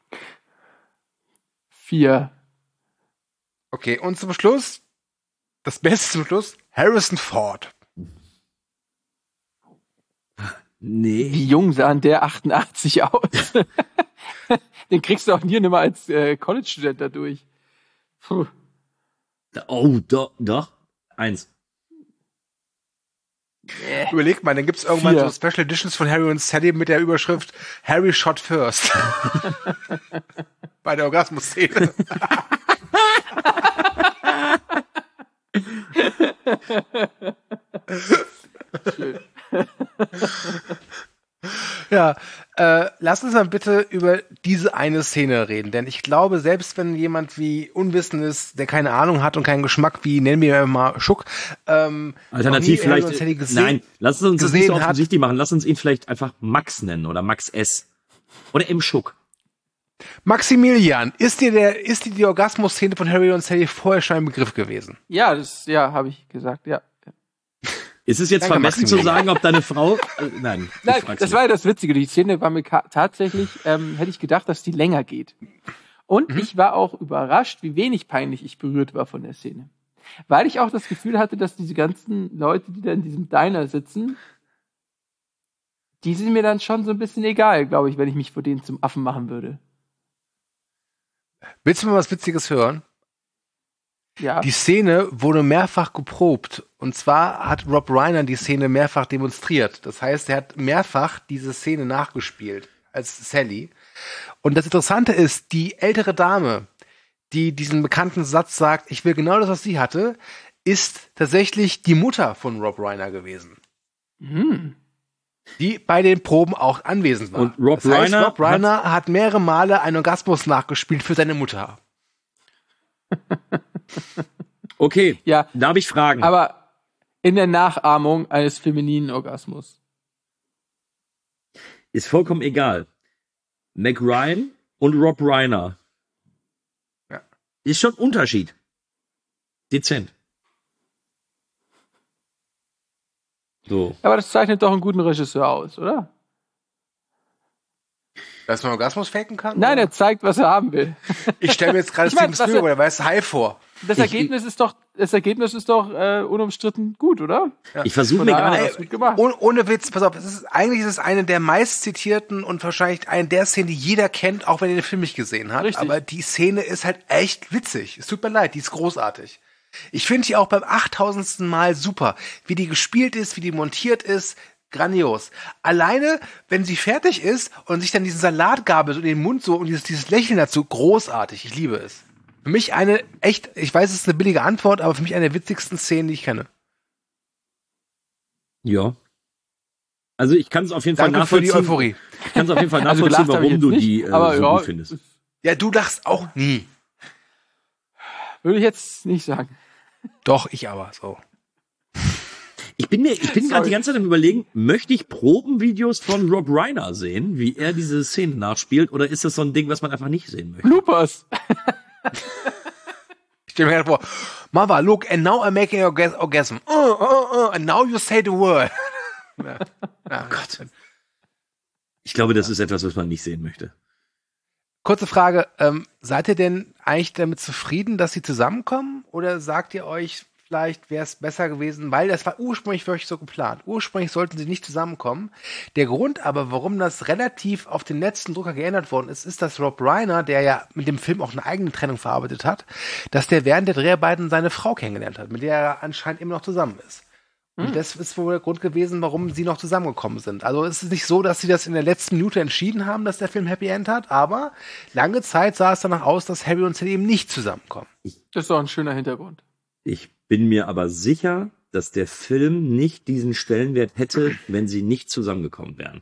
4. Okay, und zum Schluss, das Beste zum Schluss, Harrison Ford. Nee. Wie jung sahen der 88 aus? Den kriegst du auch nie mehr als College-Student dadurch. Puh. Oh, doch. 1. Überleg mal, dann gibt's irgendwann 4. so Special Editions von Harry und Sally mit der Überschrift Harry shot first. Bei der Orgasmus-Szene. Schön. Ja, lass uns mal bitte über diese eine Szene reden, denn ich glaube, selbst wenn jemand wie unwissend ist, der keine Ahnung hat und keinen Geschmack wie, nennen wir mal Schuck, Alternativ vielleicht, nein, lass uns das nicht so offensichtlich machen, lass uns ihn vielleicht einfach Max nennen oder Max S. Oder M. Schuck. Maximilian, ist dir die Orgasmus-Szene von Harry und Sally vorher schon ein Begriff gewesen? Ja, habe ich gesagt, ja. Ist es jetzt Danke, vermessen zu sagen, ob deine Frau... nein, Nein, das war ja das Witzige. Die Szene war mir tatsächlich, hätte ich gedacht, dass die länger geht. Und ich war auch überrascht, wie wenig peinlich ich berührt war von der Szene. Weil ich auch das Gefühl hatte, dass diese ganzen Leute, die da in diesem Diner sitzen, die sind mir dann schon so ein bisschen egal, glaube ich, wenn ich mich vor denen zum Affen machen würde. Willst du mal was Witziges hören? Ja. Die Szene wurde mehrfach geprobt. Und zwar hat Rob Reiner die Szene mehrfach demonstriert. Das heißt, er hat mehrfach diese Szene nachgespielt als Sally. Und das Interessante ist, die ältere Dame, die diesen bekannten Satz sagt, ich will genau das, was sie hatte, ist tatsächlich die Mutter von Rob Reiner gewesen. Die bei den Proben auch anwesend war. Und Rob Reiner hat mehrere Male einen Orgasmus nachgespielt für seine Mutter. Okay, Ja. darf ich fragen? Aber in der Nachahmung eines femininen Orgasmus. Ist vollkommen egal. Meg Ryan und Rob Reiner. Ja. Ist schon ein Unterschied. Dezent. So. Aber das zeichnet doch einen guten Regisseur aus, oder? Dass man Orgasmus faken kann? Nein, oder? er zeigt, was er haben will. Ich stelle mir jetzt gerade Ich mein, Steven Spielberg oder weiß High vor. Das Ergebnis ist doch unumstritten gut, oder? Ich versuche Von mir daher gerade... hast du gut gemacht. Ohne Witz, pass auf, eigentlich ist es eine der meist zitierten und wahrscheinlich eine der Szenen, die jeder kennt, auch wenn er den Film nicht gesehen hat. Richtig. Aber die Szene ist halt echt witzig. Es tut mir leid, die ist großartig. Ich finde die auch beim 8000. Mal super. Wie die gespielt ist, wie die montiert ist, grandios. Alleine, wenn sie fertig ist und sich dann diesen Salatgabel so in den Mund so und dieses Lächeln dazu, großartig. Ich liebe es. Für mich eine echt, ich weiß, es ist eine billige Antwort, aber für mich eine der witzigsten Szenen, die ich kenne. Ja. Also ich kann es auf jeden Fall Danke für die nachvollziehen. Euphorie. Ich kann es auf jeden Fall Also nachvollziehen, gelacht habe ich warum jetzt du nicht, die aber so ja, gut findest. Ja, du lachst auch nie. Würde ich jetzt nicht sagen. Doch, ich aber, so. Ich bin gerade die ganze Zeit am Überlegen, möchte ich Probenvideos von Rob Reiner sehen, wie er diese Szene nachspielt, oder ist das so ein Ding, was man einfach nicht sehen möchte? Bloopers. Ich stell mir gerade vor, Mother, look, and now I'm making an orgasm. And now you say the word. Ja. Oh Gott. Ich glaube, das ist etwas, was man nicht sehen möchte. Kurze Frage, seid ihr denn eigentlich damit zufrieden, dass sie zusammenkommen? Oder sagt ihr euch, vielleicht wäre es besser gewesen, weil das war ursprünglich wirklich so geplant. Ursprünglich sollten sie nicht zusammenkommen. Der Grund aber, warum das relativ auf den letzten Drucker geändert worden ist, ist, dass Rob Reiner, der ja mit dem Film auch eine eigene Trennung verarbeitet hat, dass der während der Dreharbeiten seine Frau kennengelernt hat, mit der er anscheinend immer noch zusammen ist. Und das ist wohl der Grund gewesen, warum sie noch zusammengekommen sind. Also es ist nicht so, dass sie das in der letzten Minute entschieden haben, dass der Film Happy End hat, aber lange Zeit sah es danach aus, dass Harry und Sally eben nicht zusammenkommen. Das ist doch ein schöner Hintergrund. Ich bin mir aber sicher, dass der Film nicht diesen Stellenwert hätte, wenn sie nicht zusammengekommen wären.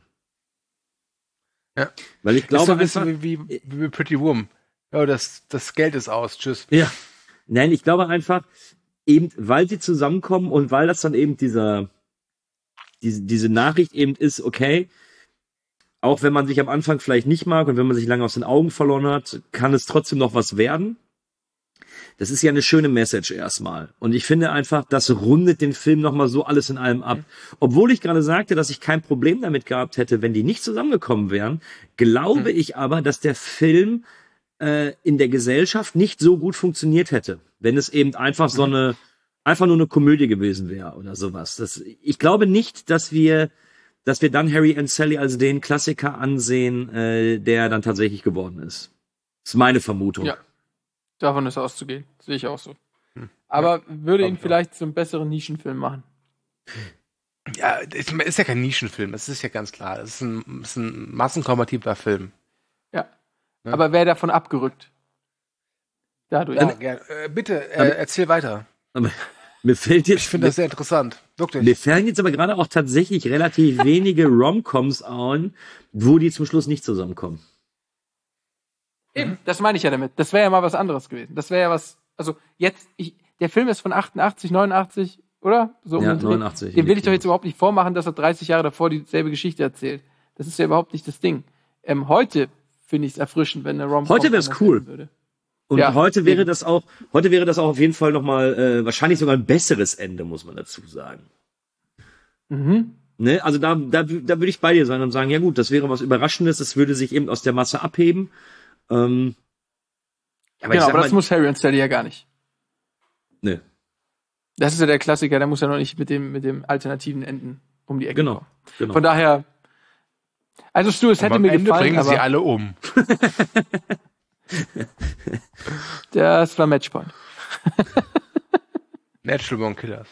Ja. Weil ich glaube, ist so ein bisschen wie Pretty Woman. Ja, das Geld ist aus. Tschüss. Ja. Nein, ich glaube einfach, eben, weil sie zusammenkommen und weil das dann eben diese Nachricht eben ist, okay, auch wenn man sich am Anfang vielleicht nicht mag und wenn man sich lange aus den Augen verloren hat, kann es trotzdem noch was werden. Das ist ja eine schöne Message erstmal. Und ich finde einfach, das rundet den Film nochmal so alles in allem ab. Obwohl ich gerade sagte, dass ich kein Problem damit gehabt hätte, wenn die nicht zusammengekommen wären, glaube ich aber, dass der Film in der Gesellschaft nicht so gut funktioniert hätte, wenn es eben einfach nur eine Komödie gewesen wäre oder sowas. Ich glaube nicht, dass wir dann Harry and Sally als den Klassiker ansehen, der dann tatsächlich geworden ist. Das ist meine Vermutung. Ja, davon ist auszugehen. Sehe ich auch so. Aber würde ihn vielleicht zu einem besseren Nischenfilm machen. Ja, ist ja kein Nischenfilm, es ist ja ganz klar. Es ist ein massenkompatibler Film. Ja. Aber wer davon abgerückt? Dadurch. Ja, bitte, erzähl weiter. Aber mir fällt jetzt, Ich finde das sehr interessant. Wirklich. mir fallen jetzt aber gerade auch tatsächlich relativ wenige Rom-Coms ein, wo die zum Schluss nicht zusammenkommen. Eben, das meine ich ja damit. Das wäre ja mal was anderes gewesen. Das wäre ja was, also jetzt, der Film ist von 88, 89, oder? So Ja, um den Dreh. 89. Dem will ich doch jetzt überhaupt nicht vormachen, dass er 30 Jahre davor dieselbe Geschichte erzählt. Das ist ja überhaupt nicht das Ding. Heute finde ich es erfrischend, wenn eine Rom-Com Heute wär's anders cool. werden würde. Und Ja, heute wäre das auch auf jeden Fall nochmal, wahrscheinlich sogar ein besseres Ende, muss man dazu sagen. Mhm. Ne? Also da würde ich bei dir sein und sagen, ja gut, das wäre was Überraschendes, das würde sich eben aus der Masse abheben. Aber Genau, aber das muss Harry und Sally ja gar nicht. Ne, Das ist ja der Klassiker, der muss ja noch nicht mit dem alternativen Enden um die Ecke kommen. genau. Von daher, also Stu, es hätte am mir Ende gefallen, bringen sie aber alle um. das war Matchpoint. Natural Born Killers.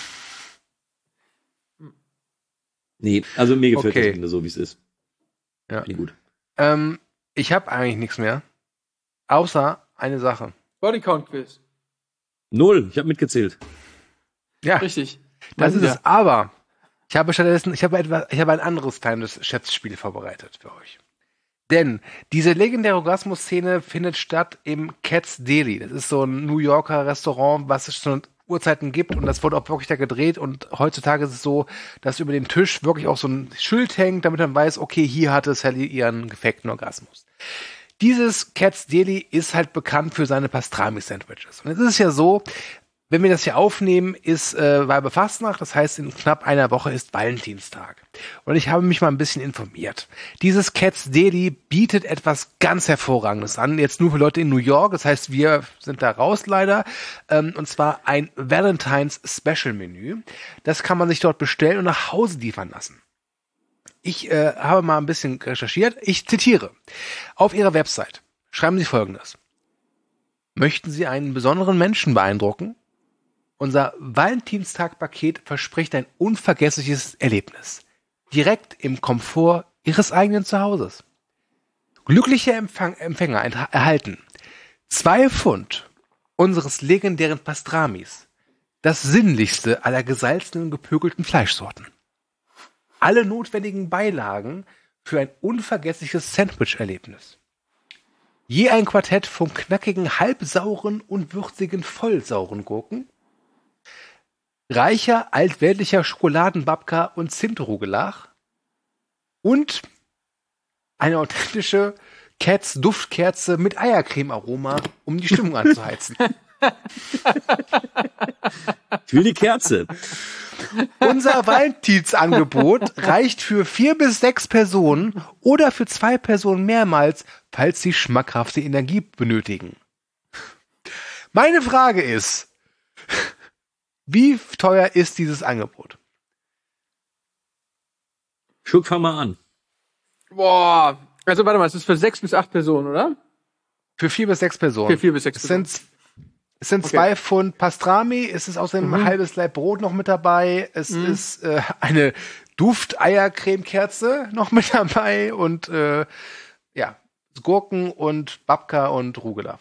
Nee, also mir gefällt Okay. das Ende so, wie es ist. Ja. Nee, gut. Ich habe eigentlich nichts mehr. Außer eine Sache. Bodycount-Quiz. 0, ich habe mitgezählt. Ja, Richtig. das Mal ist wieder. es. Aber ich habe ein anderes kleines Schätzspiel vorbereitet für euch. Denn diese legendäre Orgasmus-Szene findet statt im Cat's Deli. Das ist so ein New Yorker Restaurant, was es schon Uhrzeiten gibt, und das wurde auch wirklich da gedreht, und heutzutage ist es so, dass über dem Tisch wirklich auch so ein Schild hängt, damit man weiß, okay, hier hatte Sally ihren gefakten Orgasmus. Dieses Cat's Deli ist halt bekannt für seine Pastrami-Sandwiches. Und es ist ja so, wenn wir das hier aufnehmen, ist Weiberfastnacht, das heißt, in knapp einer Woche ist Valentinstag. Und ich habe mich mal ein bisschen informiert. Dieses Cat's Deli bietet etwas ganz Hervorragendes an, jetzt nur für Leute in New York, das heißt, wir sind da raus leider, und zwar ein Valentine's Special Menü. Das kann man sich dort bestellen und nach Hause liefern lassen. Ich habe mal ein bisschen recherchiert. Ich zitiere. Auf Ihrer Website schreiben Sie Folgendes. Möchten Sie einen besonderen Menschen beeindrucken? Unser Valentinstag-Paket verspricht ein unvergessliches Erlebnis. Direkt im Komfort Ihres eigenen Zuhauses. Glückliche Empfänger erhalten 2 Pfund unseres legendären Pastramis. Das sinnlichste aller gesalzenen, gepökelten Fleischsorten. Alle notwendigen Beilagen für ein unvergessliches Sandwich-Erlebnis. Je ein Quartett von knackigen, halbsauren und würzigen, vollsauren Gurken. Reicher, altweltlicher Schokoladenbabka und Zimtrugelach. Und eine authentische Cats Duftkerze mit Eiercreme-Aroma, um die Stimmung anzuheizen. Ich will die Kerze. Unser Valentinsangebot reicht für 4 bis 6 Personen oder für 2 Personen mehrmals, falls sie schmackhafte Energie benötigen. Meine Frage ist, Wie teuer ist dieses Angebot? Schuck, fang mal an. Boah. Also warte mal, es ist für 6 bis 8 Personen, oder? Für 4 bis 6 Personen. Für 4 bis 6 Personen. Es sind 2 Pfund Pastrami, es ist außerdem ein halbes Laib Brot noch mit dabei, es ist eine Dufteiercremekerze noch mit dabei und Gurken und Babka und Rugula.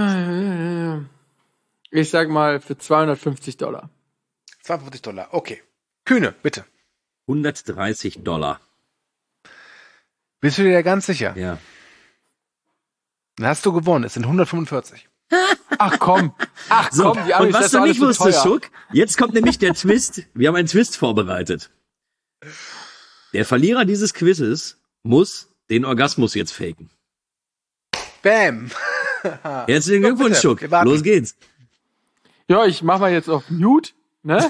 Ich sag mal für $250. $250, okay. Kühne, bitte. $130. Bist du dir da ganz sicher? Ja. Dann hast du gewonnen, es sind 145. Ach komm, So, die Amis, und was das du ist nicht alles so wusstest, teuer. Schuck, jetzt kommt nämlich der Twist. Wir haben einen Twist vorbereitet. Der Verlierer dieses Quizzes muss den Orgasmus jetzt faken. Bam! Herzlichen Glückwunsch, bitte, Schuck. wir warten. Los geht's. Ja, ich mach mal jetzt auf Mute, ne?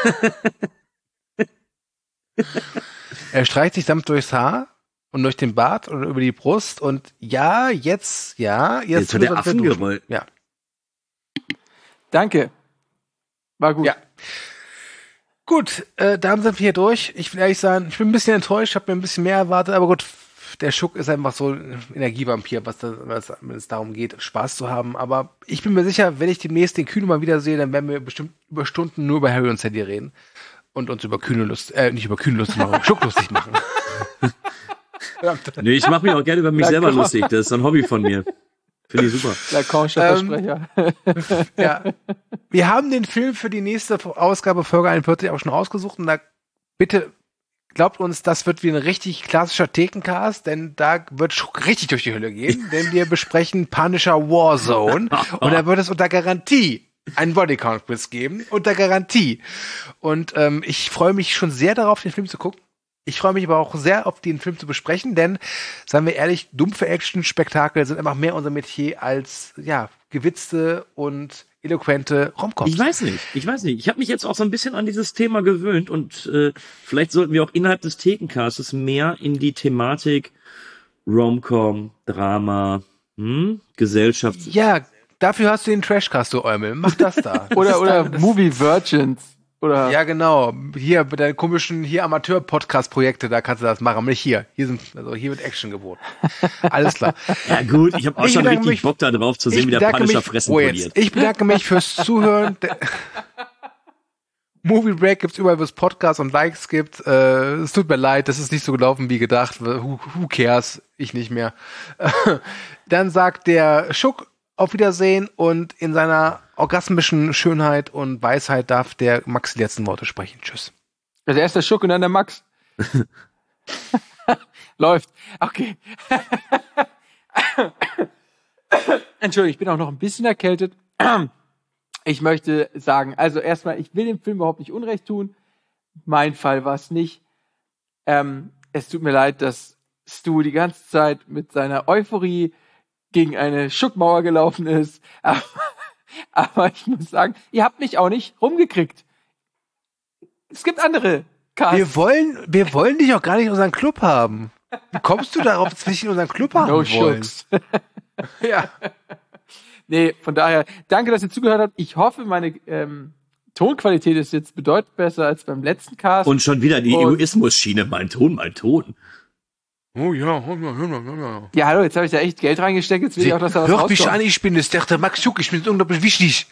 Er streicht sich sanft durchs Haar und durch den Bart oder über die Brust und jetzt Jetzt hat der wird er Affen duschen. gerollt. Ja. Danke. War gut. Ja. Gut, dann sind wir hier durch. Ich will ehrlich sagen, ich bin ein bisschen enttäuscht, habe mir ein bisschen mehr erwartet, aber gut, der Schuck ist einfach so ein Energievampir, wenn es darum geht, Spaß zu haben. Aber ich bin mir sicher, wenn ich demnächst den Kühne mal wiedersehe, dann werden wir bestimmt über Stunden nur über Harry und Sally reden und uns über Kühne nicht über Kühne lustig machen, Schuck lustig machen. Nee, ich mache mich auch gerne über mich selber lustig. Das ist so ein Hobby von mir. Finde ich super. Lacanischer Versprecher. Ja. Wir haben den Film für die nächste Ausgabe, Folge 41, auch schon rausgesucht. Und da bitte glaubt uns, das wird wie ein richtig klassischer Thekencast, denn da wird Schuck richtig durch die Hölle gehen, denn wir besprechen Punisher Warzone. Und da wird es unter Garantie einen Bodycount-Quiz geben. Unter Garantie. Und ich freue mich schon sehr darauf, den Film zu gucken. Ich freue mich aber auch sehr auf den Film zu besprechen, denn, seien wir ehrlich, dumpfe Action-Spektakel sind einfach mehr unser Metier als, gewitzte und eloquente Romcoms. Ich weiß nicht. Ich habe mich jetzt auch so ein bisschen an dieses Thema gewöhnt und vielleicht sollten wir auch innerhalb des Thekencastes mehr in die Thematik Romcom, Drama, Gesellschaft. Ja, dafür hast du den Trashcast, du Eumel. Mach das da. Oder Movie Virgins. Oder Ja, genau. Hier, bei deinen komischen, Amateur-Podcast-Projekte, da kannst du das machen. Aber nicht hier. Hier wird Action geboten. Alles klar. Ja gut, ich habe auch Ich schon bedanke richtig mich- Bock da drauf zu sehen, Ich wie der bedanke Punisher mich- Fressen jetzt. poliert. Ich bedanke mich fürs Zuhören. Movie Break gibt's überall, wo es Podcasts und Likes gibt. Es tut mir leid, das ist nicht so gelaufen wie gedacht. Who cares? Ich nicht mehr. Dann sagt der Schuck auf Wiedersehen und in seiner orgasmischen Schönheit und Weisheit darf der Max die letzten Worte sprechen. Tschüss. also erst der Schuck und dann der Max. Läuft. Okay. Entschuldigung, ich bin auch noch ein bisschen erkältet. Ich möchte sagen, also erstmal, ich will dem Film überhaupt nicht Unrecht tun. Mein Fall war es nicht. Es tut mir leid, dass Stu die ganze Zeit mit seiner Euphorie gegen eine Schuckmauer gelaufen ist. Aber ich muss sagen, ihr habt mich auch nicht rumgekriegt. Es gibt andere Casts. Wir wollen dich auch gar nicht in unseren Club haben. Wie kommst du darauf, dass wir dich in unseren Club haben No wollen? Schucks. Ja. Nee, von daher, danke, dass ihr zugehört habt. Ich hoffe, meine Tonqualität ist jetzt bedeutend besser als beim letzten Cast. Und schon wieder die Und- Egoismus-Schiene. Mein Ton. Oh ja. ja, hallo, jetzt habe ich da echt Geld reingesteckt. Jetzt will ich auch, dass da was Hört mich rauskommt. an, ich bin es, der Max Schuck, ich bin unglaublich wichtig.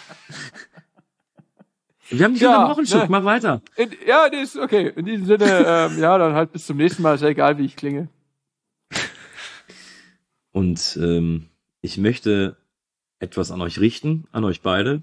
Wir haben dich Ja, unterbrochen, Schuck. ne. Mach weiter. Ja, das ist okay. In diesem Sinne, ja, dann halt bis zum nächsten Mal. Ist ja egal, wie ich klinge. Und ich möchte etwas an euch richten, an euch beide.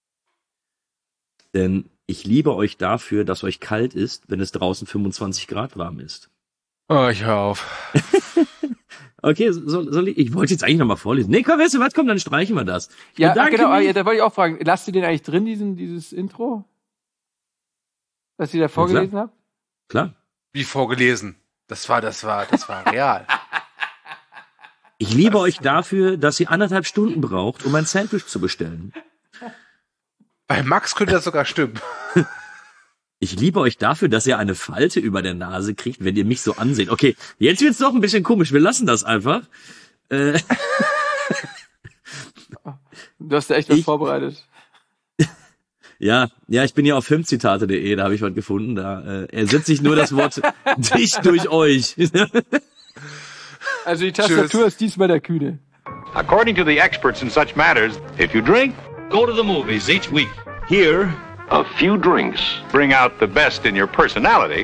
Denn ich liebe euch dafür, dass euch kalt ist, wenn es draußen 25 Grad warm ist. Oh, ich hör auf. Okay, soll ich wollte jetzt eigentlich nochmal vorlesen. Nee, komm, weißt du was, komm, dann streichen wir das. Ich Ja, bedanke genau, mich- ja, da wollte ich auch fragen, lasst ihr den eigentlich drin, dieses Intro? Was ihr da vorgelesen habt? Klar. Wie vorgelesen. Das war real. Ich liebe euch dafür, dass ihr 1,5 Stunden braucht, um ein Sandwich zu bestellen. Bei Max könnte das sogar stimmen. Ich liebe euch dafür, dass ihr eine Falte über der Nase kriegt, wenn ihr mich so anseht. Okay, jetzt wird's doch ein bisschen komisch. Wir lassen das einfach. Du hast da echt was Ich- vorbereitet. Ja, ich bin ja auf filmzitate.de, da habe ich was gefunden. Da ersetzt sich nur das Wort dich durch euch. Also die Tastatur ist diesmal der Kühne. According to the experts in such matters, if you drink, Go to the movies each week. Here, A few drinks. bring out the best in your personality.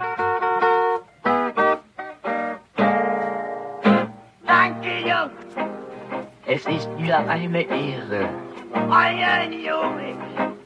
Danke, Jungs. Es ist mir eine Ehre. Euer Jubik.